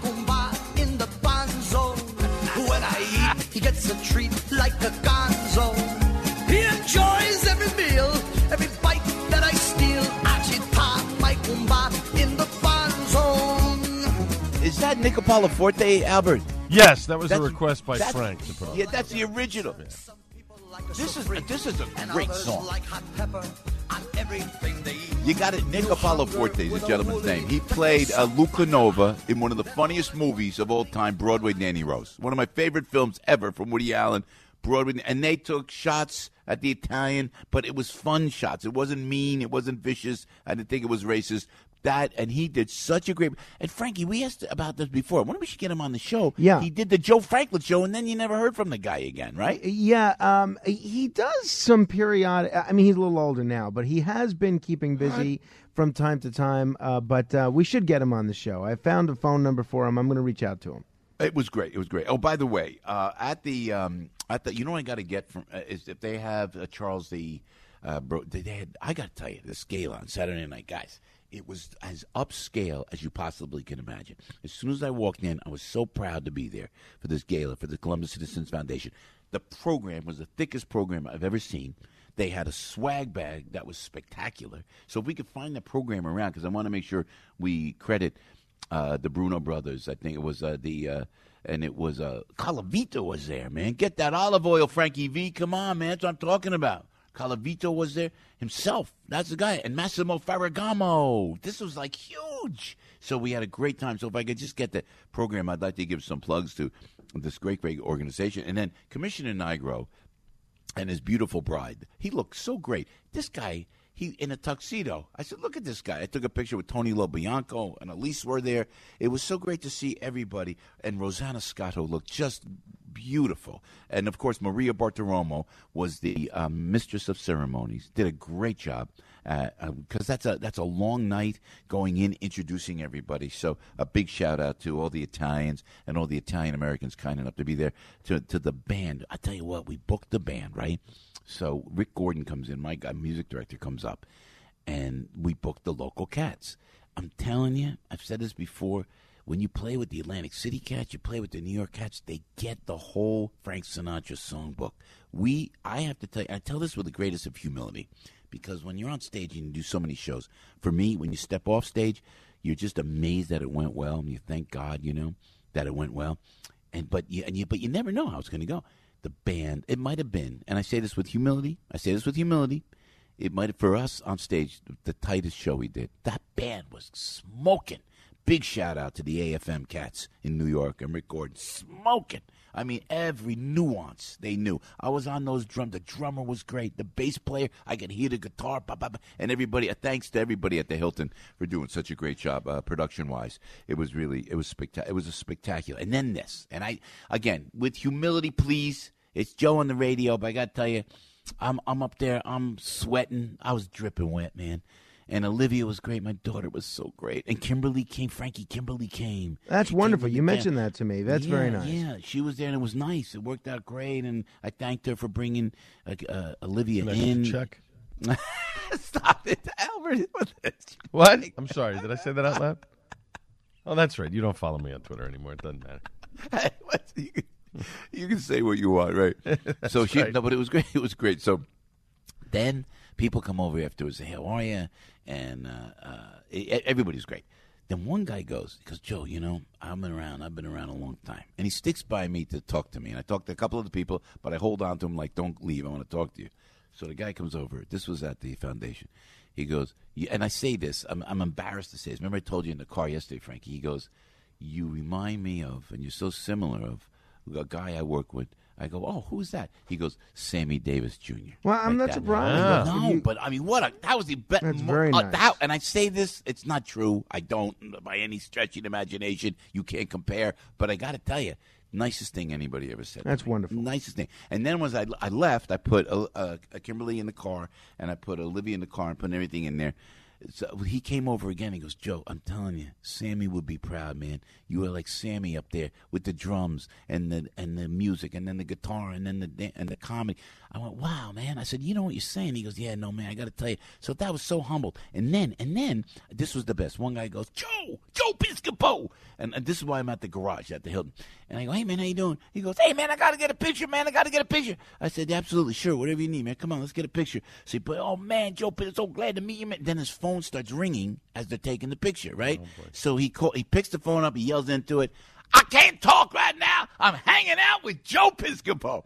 When I eat, he gets a treat like a gonzo. He enjoys every meal, every bite that I steal. Achita, my kumba in the fun zone. Is that Nicopola Forte, Albert? Yes, that was That's- a request by that's- Frank to put on. Yeah, that's the original. Yeah. This is this is a great song. Like hot pepper on everything they eat. You got it. Nick Apollo Forte is the gentleman's name. He played uh, Luca Nova in one of the funniest movies of all time, Broadway Nanny Rose. One of my favorite films ever from Woody Allen, Broadway. And they took shots at the Italian, but it was fun shots. It wasn't mean. It wasn't vicious. I didn't think it was racist. That, and he did such a great. And Frankie, we asked about this before. I wonder if we should get him on the show. Yeah. He did the Joe Franklin show, and then you never heard from the guy again, right? Yeah, um, he does some periodic. I mean, he's a little older now, but he has been keeping busy from time to time. Uh, but uh, we should get him on the show. I found a phone number for him. I'm going to reach out to him. It was great. It was great. Oh, by the way, uh, at the um, at the, you know what I got to get from uh, is if they have uh, Charles the, uh, bro, they had. I got to tell you, the scale on Saturday night, guys. It was as upscale as you possibly can imagine. As soon as I walked in, I was so proud to be there for this gala for the Columbus Citizens Foundation. The program was the thickest program I've ever seen. They had a swag bag that was spectacular. So if we could find the program around, because I want to make sure we credit uh, the Bruno brothers. I think it was uh, the uh, and it was uh, Calavito was there, man. Get that olive oil, Frankie V. Come on, man. That's what I'm talking about. Calavito was there himself. That's the guy. And Massimo Ferragamo. This was like huge. So we had a great time. So if I could just get the program, I'd like to give some plugs to this great, great organization. And then Commissioner Nigro and his beautiful bride. He looked so great. This guy, he in a tuxedo. I said, look at this guy. I took a picture with Tony LoBianco and Elise were there. It was so great to see everybody. And Rosanna Scotto looked just beautiful. And, of course, Maria Bartiromo was the um, mistress of ceremonies. Did a great job because uh, um, that's a that's a long night going in, introducing everybody. So a big shout-out to all the Italians and all the Italian-Americans kind enough to be there, to, to the band. I tell you what, we booked the band, right? So Rick Gordon comes in, my guy, music director, comes up, and we booked the local cats. I'm telling you, I've said this before, when you play with the Atlantic City Cats, you play with the New York Cats, they get the whole Frank Sinatra songbook. We, I have to tell you, I tell this with the greatest of humility, because when you're on stage and you do so many shows, for me, when you step off stage, you're just amazed that it went well, and you thank God, you know, that it went well. And but you, and you, but you never know how it's going to go. The band, it might have been, and I say this with humility, I say this with humility, it might have, for us on stage, the tightest show we did. That band was smoking. Big shout out to the A F M Cats in New York and Rick Gordon, smoking. I mean, every nuance they knew. I was on those drums. The drummer was great. The bass player, I could hear the guitar. Bah, bah, bah. And everybody, uh, thanks to everybody at the Hilton for doing such a great job uh, production-wise. It was really, it was spectacular. It was a spectacular. And then this. And I, again, with humility, please. It's Joe on the radio, but I got to tell you, I'm, I'm up there. I'm sweating. I was dripping wet, man. And Olivia was great. My daughter was so great. And Kimberly came. Frankie Kimberly came. That's She wonderful. came with You the mentioned band. that to me. That's Yeah, very nice. Yeah, she was there, and it was nice. It worked out great, and I thanked her for bringing uh, uh, Olivia Can I get in. the check? Stop it, Albert. What? I'm sorry. Did I say that out loud? Oh, that's right. You don't follow me on Twitter anymore. It doesn't matter. Hey, what? You can, you can say what you want, right? So she, right. no, but it was great. It was great. So then people come over afterwards and say, "How are you?" And uh, uh, e- everybody's great. Then one guy goes, he goes, "Joe, you know, I've been around. I've been around a long time." And he sticks by me to talk to me. And I talked to a couple of the people, but I hold on to him like, "Don't leave. I want to talk to you." So the guy comes over. This was at the foundation. He goes, yeah, and I say this. I'm, I'm embarrassed to say this. Remember I told you in the car yesterday, Frankie. He goes, "You remind me of, and you're so similar of a guy I work with." I go, "Oh, who's that?" He goes, "Sammy Davis Junior" Well, I'm Like not that. surprised. No, You- but I mean, what a that was the best. That's very nice. That, and I say this, it's not true. I don't, by any stretch of the imagination, you can't compare. But I got to tell you, nicest thing anybody ever said. to That's me. wonderful. Nicest thing. And then was I, I left, I put uh, uh, Kimberly in the car, and I put Olivia in the car, and put everything in there. So he came over again. He goes, "Joe, I'm telling you, Sammy would be proud, man. You were like Sammy up there with the drums and the and the music, and then the guitar, and then the dan- and the comedy." I went, "Wow, man!" I said, "You know what you're saying?" He goes, "Yeah, no, man. I got to tell you." So that was so humbled. And then and then this was the best. One guy goes, "Joe, Joe Piscopo," and, and this is why I'm at the garage at the Hilton. And I go, "Hey, man, how you doing?" He goes, "Hey, man, I got to get a picture, man. I got to get a picture." I said, "Absolutely, sure, whatever you need, man. Come on, let's get a picture." So he put, "Oh man, Joe, Pis- so glad to meet you, man." Then his phone starts ringing as they're taking the picture, right? So he call, he picks the phone up, he yells into it, "I can't talk right now. I'm hanging out with Joe Piscopo."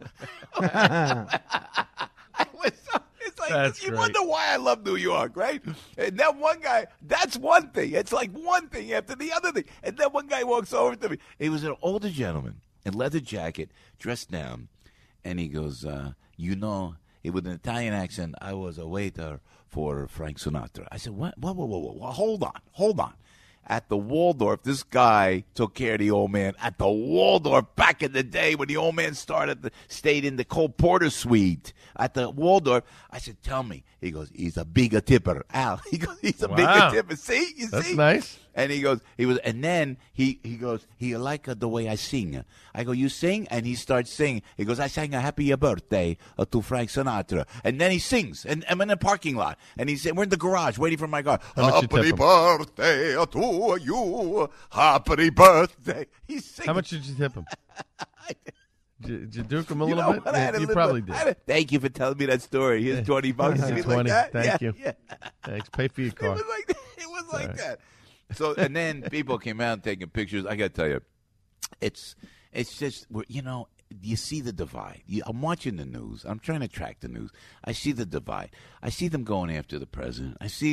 I was so, it's like, That's you great. wonder why I love New York, right? And then one guy, that's one thing. It's like one thing after the other thing. And then one guy walks over to me. He was an older gentleman in leather jacket, dressed down. And he goes, uh, "You know," with an Italian accent, "I was a waiter for Frank Sinatra." I said, "What? Whoa, whoa, whoa, whoa, whoa. Hold on, hold on." At the Waldorf, this guy took care of the old man. At the Waldorf, back in the day when the old man started, the, stayed in the Cole Porter suite. At the Waldorf, I said, "Tell me." He goes, "He's a bigger tipper, Al." He goes, "He's a Wow. bigger tipper." See, you That's see, nice. And he goes, he was, and then he, he goes, "He like uh, the way I sing." I go, "You sing?" And he starts singing. He goes, "I sang a happy birthday uh, to Frank Sinatra." And then he sings, and I'm in the parking lot, and he said, "We're in the garage waiting for my car." How much you tip "Happy him? birthday to you, happy birthday." He's singing. How much did you tip him? Did, did you duke him a You little know bit? what? I had a You little probably bit- did. I had a- Thank you for telling me that story. Here's twenty bucks. You mean like that? Thank Yeah, you. yeah. Thanks. Pay for your It car. was like that. It was like right. that. So and then people came out taking pictures. I got to tell you, it's it's just we're- you know you see the divide. You, I'm watching the news. I'm trying to track the news. I see the divide. I see them going after the president. I see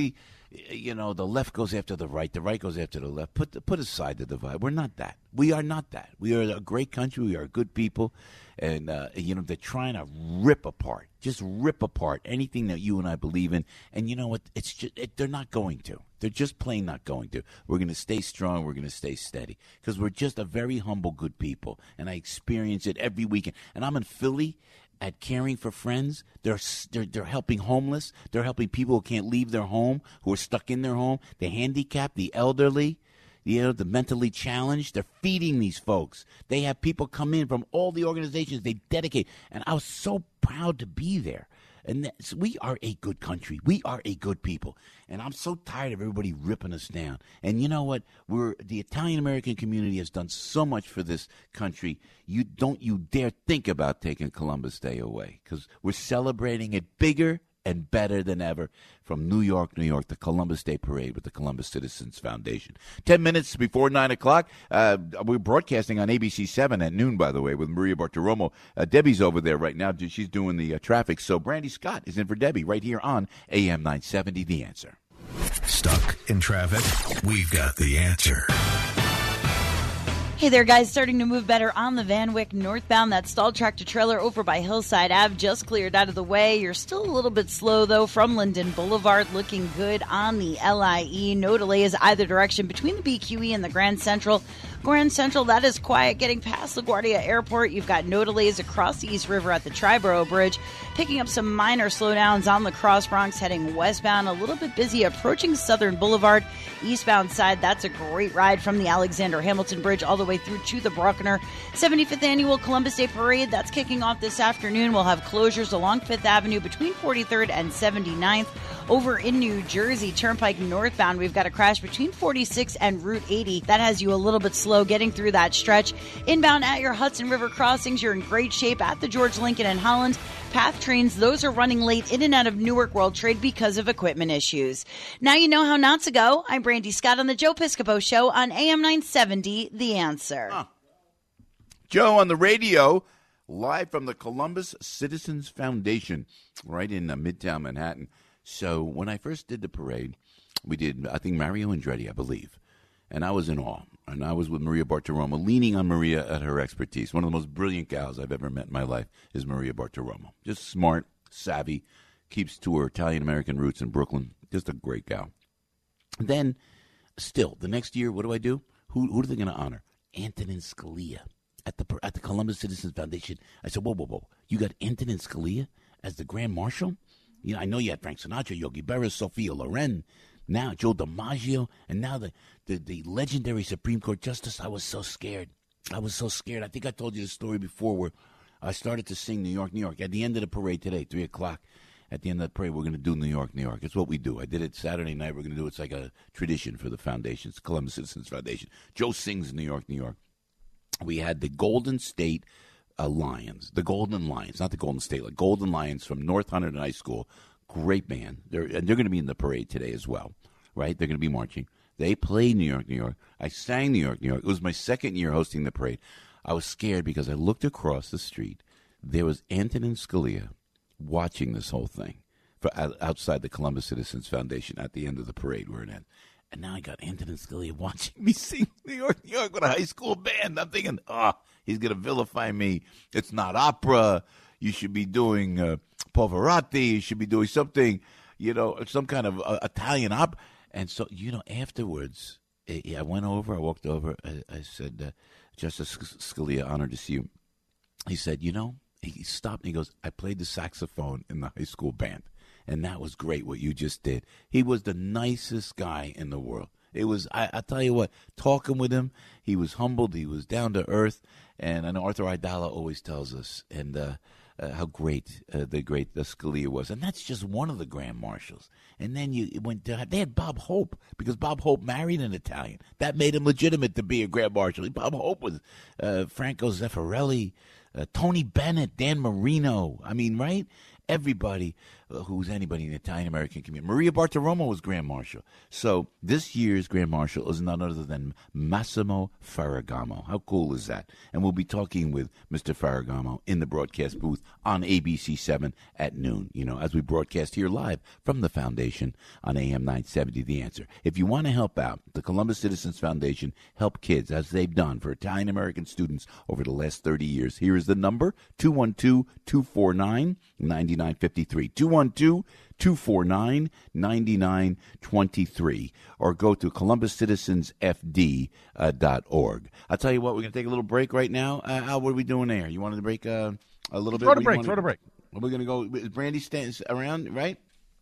you know, the left goes after the right, the right goes after the left. Put the, put aside the divide. We're not that. We are not that. We are a great country. We are good people. And, uh, you know, they're trying to rip apart, just rip apart anything that you and I believe in. And you know what? It's just, it, they're not going to. They're just plain not going to. We're going to stay strong. We're going to stay steady because we're just a very humble, good people. And I experience it every weekend. And I'm in Philly at Caring for Friends. They're, they're, they're helping homeless. They're helping people who can't leave their home, who are stuck in their home, the handicapped, the elderly. You know, the mentally challenged, they're feeding these folks. They have people come in from all the organizations they dedicate. And I was so proud to be there. And that's, we are a good country. We are a good people. And I'm so tired of everybody ripping us down. And you know what? We're the Italian-American community has done so much for this country. You don't you dare think about taking Columbus Day away because we're celebrating it bigger and better than ever from New York, New York, the Columbus Day Parade with the Columbus Citizens Foundation. Ten minutes before nine o'clock, uh, we're broadcasting on A B C seven at noon, by the way, with Maria Bartiromo. Uh, Debbie's over there right now. She's doing the uh, traffic. So Brandy Scott is in for Debbie right here on A M nine seventy, The Answer. Stuck in traffic? We've got the answer. Hey there, guys. Starting to move better on the Van Wyck northbound. That stalled tractor trailer over by Hillside Ave just cleared out of the way. You're still a little bit slow, though, from Linden Boulevard. Looking good on the L I E. No delays either direction between the B Q E and the Grand Central. Grand Central, that is quiet. Getting past LaGuardia Airport, you've got no delays across the East River at the Triborough Bridge. Picking up some minor slowdowns on the Cross Bronx heading westbound. A little bit busy approaching Southern Boulevard. Eastbound side, that's a great ride from the Alexander Hamilton Bridge all the way through to the Bruckner. seventy-fifth Annual Columbus Day Parade, that's kicking off this afternoon. We'll have closures along Fifth Avenue between forty-third and seventy-ninth. Over in New Jersey, Turnpike northbound, we've got a crash between forty-six and Route eighty. That has you a little bit slow getting through that stretch. Inbound at your Hudson River crossings, you're in great shape at the George Lincoln and Holland. Path trains, those are running late in and out of Newark World Trade because of equipment issues. Now you know how not to go. I'm Brandy Scott on the Joe Piscopo Show on A M nine seventy, The Answer. Huh. Joe on the radio, live from the Columbus Citizens Foundation, right in uh, Midtown Manhattan. So when I first did the parade, we did, I think, Mario Andretti, I believe. And I was in awe. And I was with Maria Bartiromo, leaning on Maria at her expertise. One of the most brilliant gals I've ever met in my life is Maria Bartiromo. Just smart, savvy, keeps to her Italian-American roots in Brooklyn. Just a great gal. Then, still, the next year, what do I do? Who, who are they going to honor? Antonin Scalia at the at the Columbus Citizens Foundation. I said, whoa, whoa, whoa. You got Antonin Scalia as the Grand Marshal? You know, I know you had Frank Sinatra, Yogi Berra, Sophia Loren, now Joe DiMaggio, and now the, the, the legendary Supreme Court Justice. I was so scared. I was so scared. I think I told you the story before where I started to sing New York, New York. At the end of the parade today, three o'clock, at the end of the parade, we're going to do New York, New York. It's what we do. I did it Saturday night. We're going to do it. It's like a tradition for the foundation. It's the Columbus Citizens Foundation. Joe sings New York, New York. We had the Golden State uh, Lions, the Golden Lions, not the Golden State, like Golden Lions from North Hunterdon High School. Great band. They're, and they're going to be in the parade today as well, right? They're going to be marching. They played New York, New York. I sang New York, New York. It was my second year hosting the parade. I was scared because I looked across the street. There was Antonin Scalia watching this whole thing for, outside the Columbus Citizens Foundation at the end of the parade we're in. And now I got Antonin Scalia watching me sing New York, New York with a high school band. I'm thinking, oh, he's going to vilify me. It's not opera. You should be doing uh, Pavarotti. You should be doing something, you know, some kind of uh, Italian opera. And so, you know, afterwards, I went over, I walked over. I, I said, uh, Justice Scalia, honored to see you. He said, you know, he stopped and he goes, I played the saxophone in the high school band. And that was great what you just did. He was the nicest guy in the world. It was, I, I tell you what, talking with him, he was humbled, he was down to earth. And I know Arthur Aidala always tells us and uh, uh, how great uh, the great the Scalia was. And that's just one of the Grand Marshals. And then you went to, they had Bob Hope, because Bob Hope married an Italian. That made him legitimate to be a Grand Marshal. Bob Hope was uh, Franco Zeffirelli, uh, Tony Bennett, Dan Marino. I mean, right? everybody uh, who's anybody in the Italian-American community. Maria Bartiromo was Grand Marshal. So this year's Grand Marshal is none other than Massimo Ferragamo. How cool is that? And we'll be talking with Mister Ferragamo in the broadcast booth on A B C seven at noon, you know, as we broadcast here live from the Foundation on A M nine seventy, The Answer. If you want to help out, the Columbus Citizens Foundation help kids, as they've done for Italian-American students over the last thirty years. Here is the number, two one two, two four nine, nine nine five three, two one two, two four nine, nine nine two three, or go to columbus citizens f d dot org. I'll tell you what, we're going to take a little break right now. Uh, Al, what are we doing there? You wanted to break uh, a little bit? Throw the break, throw the break. Are we going to go? Is Brandy stands around, right?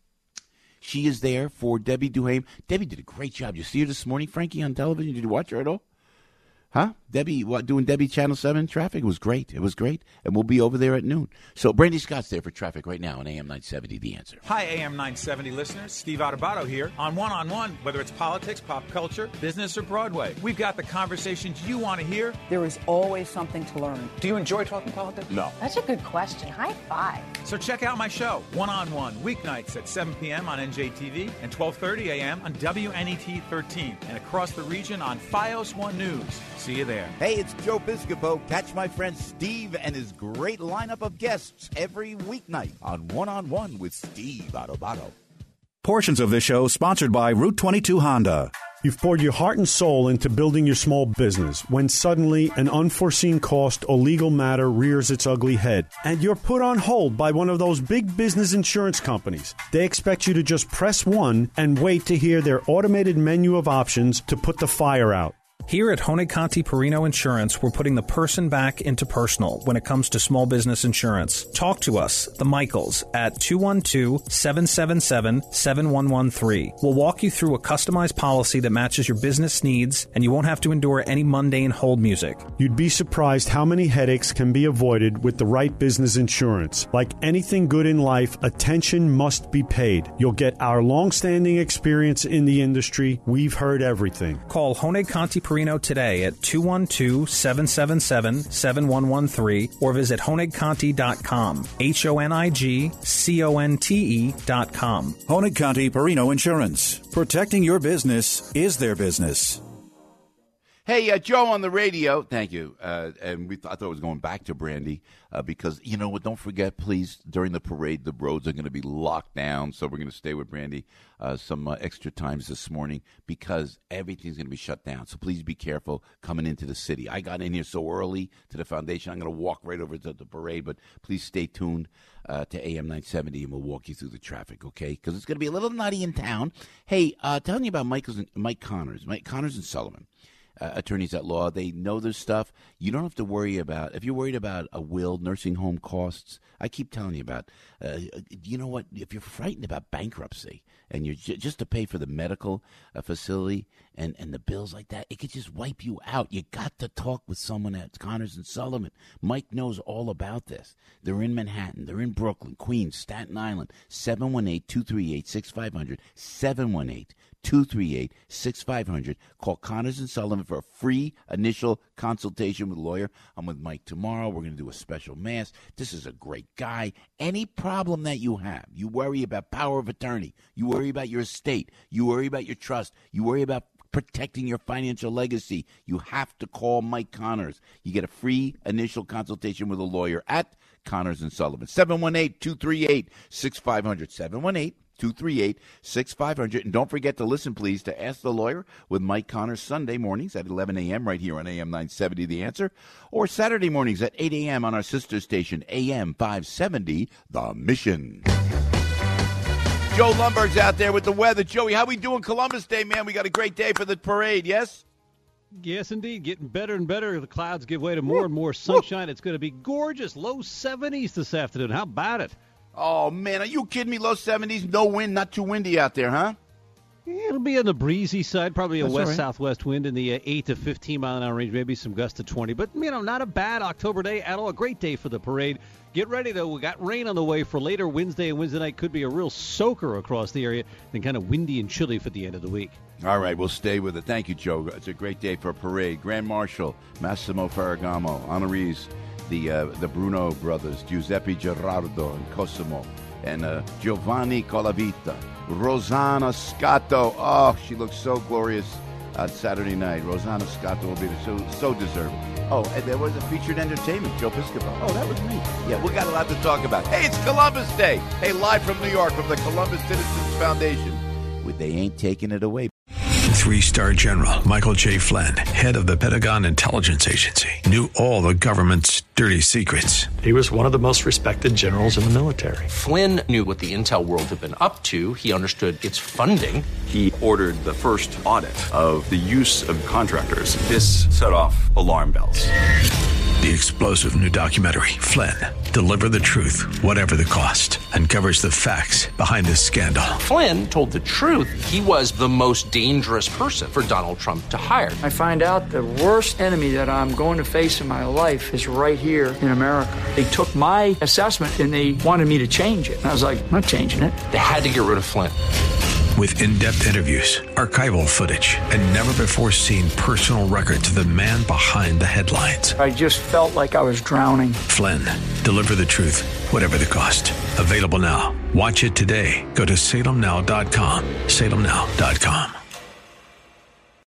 She is there for Debbie Duhame. Debbie did a great job. You see her this morning, Frankie, on television? Did you watch her at all? Huh? Debbie, what, doing Debbie Channel seven traffic? It was great. It was great. And we'll be over there at noon. So Brandy Scott's there for traffic right now on A M nine seventy, The Answer. Hi, A M nine seventy listeners. Steve Adubato here on One on One. Whether it's politics, pop culture, business, or Broadway, we've got the conversations you want to hear. There is always something to learn. Do you enjoy talking politics? No. That's a good question. High five. So check out my show, One on One, weeknights at seven p.m. on N J T V and twelve thirty a.m. on W N E T thirteen and across the region on Fios One News. See you there. Hey, it's Joe Piscopo. Catch my friend Steve and his great lineup of guests every weeknight on One on One with Steve Adubato. Portions of this show sponsored by Route twenty-two Honda. You've poured your heart and soul into building your small business when suddenly an unforeseen cost or legal matter rears its ugly head, and you're put on hold by one of those big business insurance companies. They expect you to just press one and wait to hear their automated menu of options to put the fire out. Here at Honig Conti Perino Insurance, we're putting the person back into personal when it comes to small business insurance. Talk to us, the Michaels, at two one two, seven seven seven, seven one one three. We'll walk you through a customized policy that matches your business needs, and you won't have to endure any mundane hold music. You'd be surprised how many headaches can be avoided with the right business insurance. Like anything good in life, attention must be paid. You'll get our long-standing experience in the industry. We've heard everything. Call Honig Conti Perino today at two one two, seven seven seven, seven one one three or visit honig conti dot com. H O N I G C O N T E dot com. Honig Conti Perino Insurance. Protecting your business is their business. Hey, uh, Joe on the radio. Thank you. Uh, and we th- I thought it was going back to Brandy uh, because, you know what, don't forget, please, during the parade, the roads are going to be locked down. So we're going to stay with Brandy uh, some uh, extra times this morning because everything's going to be shut down. So please be careful coming into the city. I got in here so early to the foundation. I'm going to walk right over to the parade, but please stay tuned uh, to A M nine seventy and we'll walk you through the traffic, okay? Because it's going to be a little nutty in town. Hey, uh, telling you about Michael's and, Mike Connors, Mike Connors and Sullivan. Uh, attorneys at law, they know their stuff. You don't have to worry about, if you're worried about a will, nursing home costs, I keep telling you about, uh, you know what, if you're frightened about bankruptcy and you're j- just to pay for the medical uh, facility and, and the bills like that, it could just wipe you out. You got to talk with someone at Connors and Sullivan. Mike knows all about this. They're in Manhattan. They're in Brooklyn, Queens, Staten Island, seven one eight, two three eight, six five zero zero, seven one eight, two three eight, six five zero zero. Call Connors and Sullivan for a free initial consultation with a lawyer. I'm with Mike tomorrow. We're going to do a special mass. This is a great guy. Any problem that you have, you worry about power of attorney, you worry about your estate, you worry about your trust, you worry about protecting your financial legacy, you have to call Mike Connors. You get a free initial consultation with a lawyer at Connors and Sullivan. seven one eight, two three eight, six five zero zero. seven one eight, two three eight, six five zero zero. And don't forget to listen, please, to Ask the Lawyer with Mike Connors Sunday mornings at eleven a.m. right here on A M nine seventy, The Answer, or Saturday mornings at eight a.m. on our sister station, A M five seventy, The Mission. Joe Lundberg's out there with the weather. Joey, how we doing Columbus Day, man? We got a great day for the parade, yes? Yes, indeed. Getting better and better. The clouds give way to more and more sunshine. It's going to be gorgeous. Low seventies this afternoon. How about it? Oh, man, are you kidding me? Low seventies, no wind, not too windy out there, huh? It'll be on the breezy side, probably a That's all right. west-southwest wind in the uh, eight to fifteen mile an hour range, maybe some gusts to twenty. But, you know, not a bad October day at all. A great day for the parade. Get ready, though. We got rain on the way for later Wednesday, and Wednesday night could be a real soaker across the area, then kind of windy and chilly for the end of the week. All right, we'll stay with it. Thank you, Joe. It's a great day for a parade. Grand Marshal Massimo Ferragamo, honorees the uh, the Bruno brothers, Giuseppe Gerardo and Cosimo, and uh, Giovanni Colavita, Rosanna Scotto. Oh, she looks so glorious on Saturday night. Rosanna Scotto will be so so deserving. Oh, and there was a featured entertainment, Joe Piscopo. Oh, that was me. Yeah, we got a lot to talk about. Hey, it's Columbus Day. Hey, live from New York from the Columbus Citizens Foundation. Well, they ain't taking it away. Three-star General Michael J. Flynn, head of the Pentagon Intelligence Agency, knew all the government's dirty secrets. He was one of the most respected generals in the military. Flynn knew what the intel world had been up to. He understood its funding. He ordered the first audit of the use of contractors. This set off alarm bells. The explosive new documentary, Flynn, Deliver the Truth, Whatever the Cost, uncovers the facts behind this scandal. Flynn told the truth. He was the most dangerous person for Donald Trump to hire. I find out the worst enemy that I'm going to face in my life is right here in America. They took my assessment and they wanted me to change it. And I was like, I'm not changing it. They had to get rid of Flynn. With in-depth interviews, archival footage, and never-before-seen personal records of the man behind the headlines. I just felt like I was drowning. Flynn, Deliver the Truth, Whatever the Cost. Available now. Watch it today. Go to salem now dot com. salem now dot com.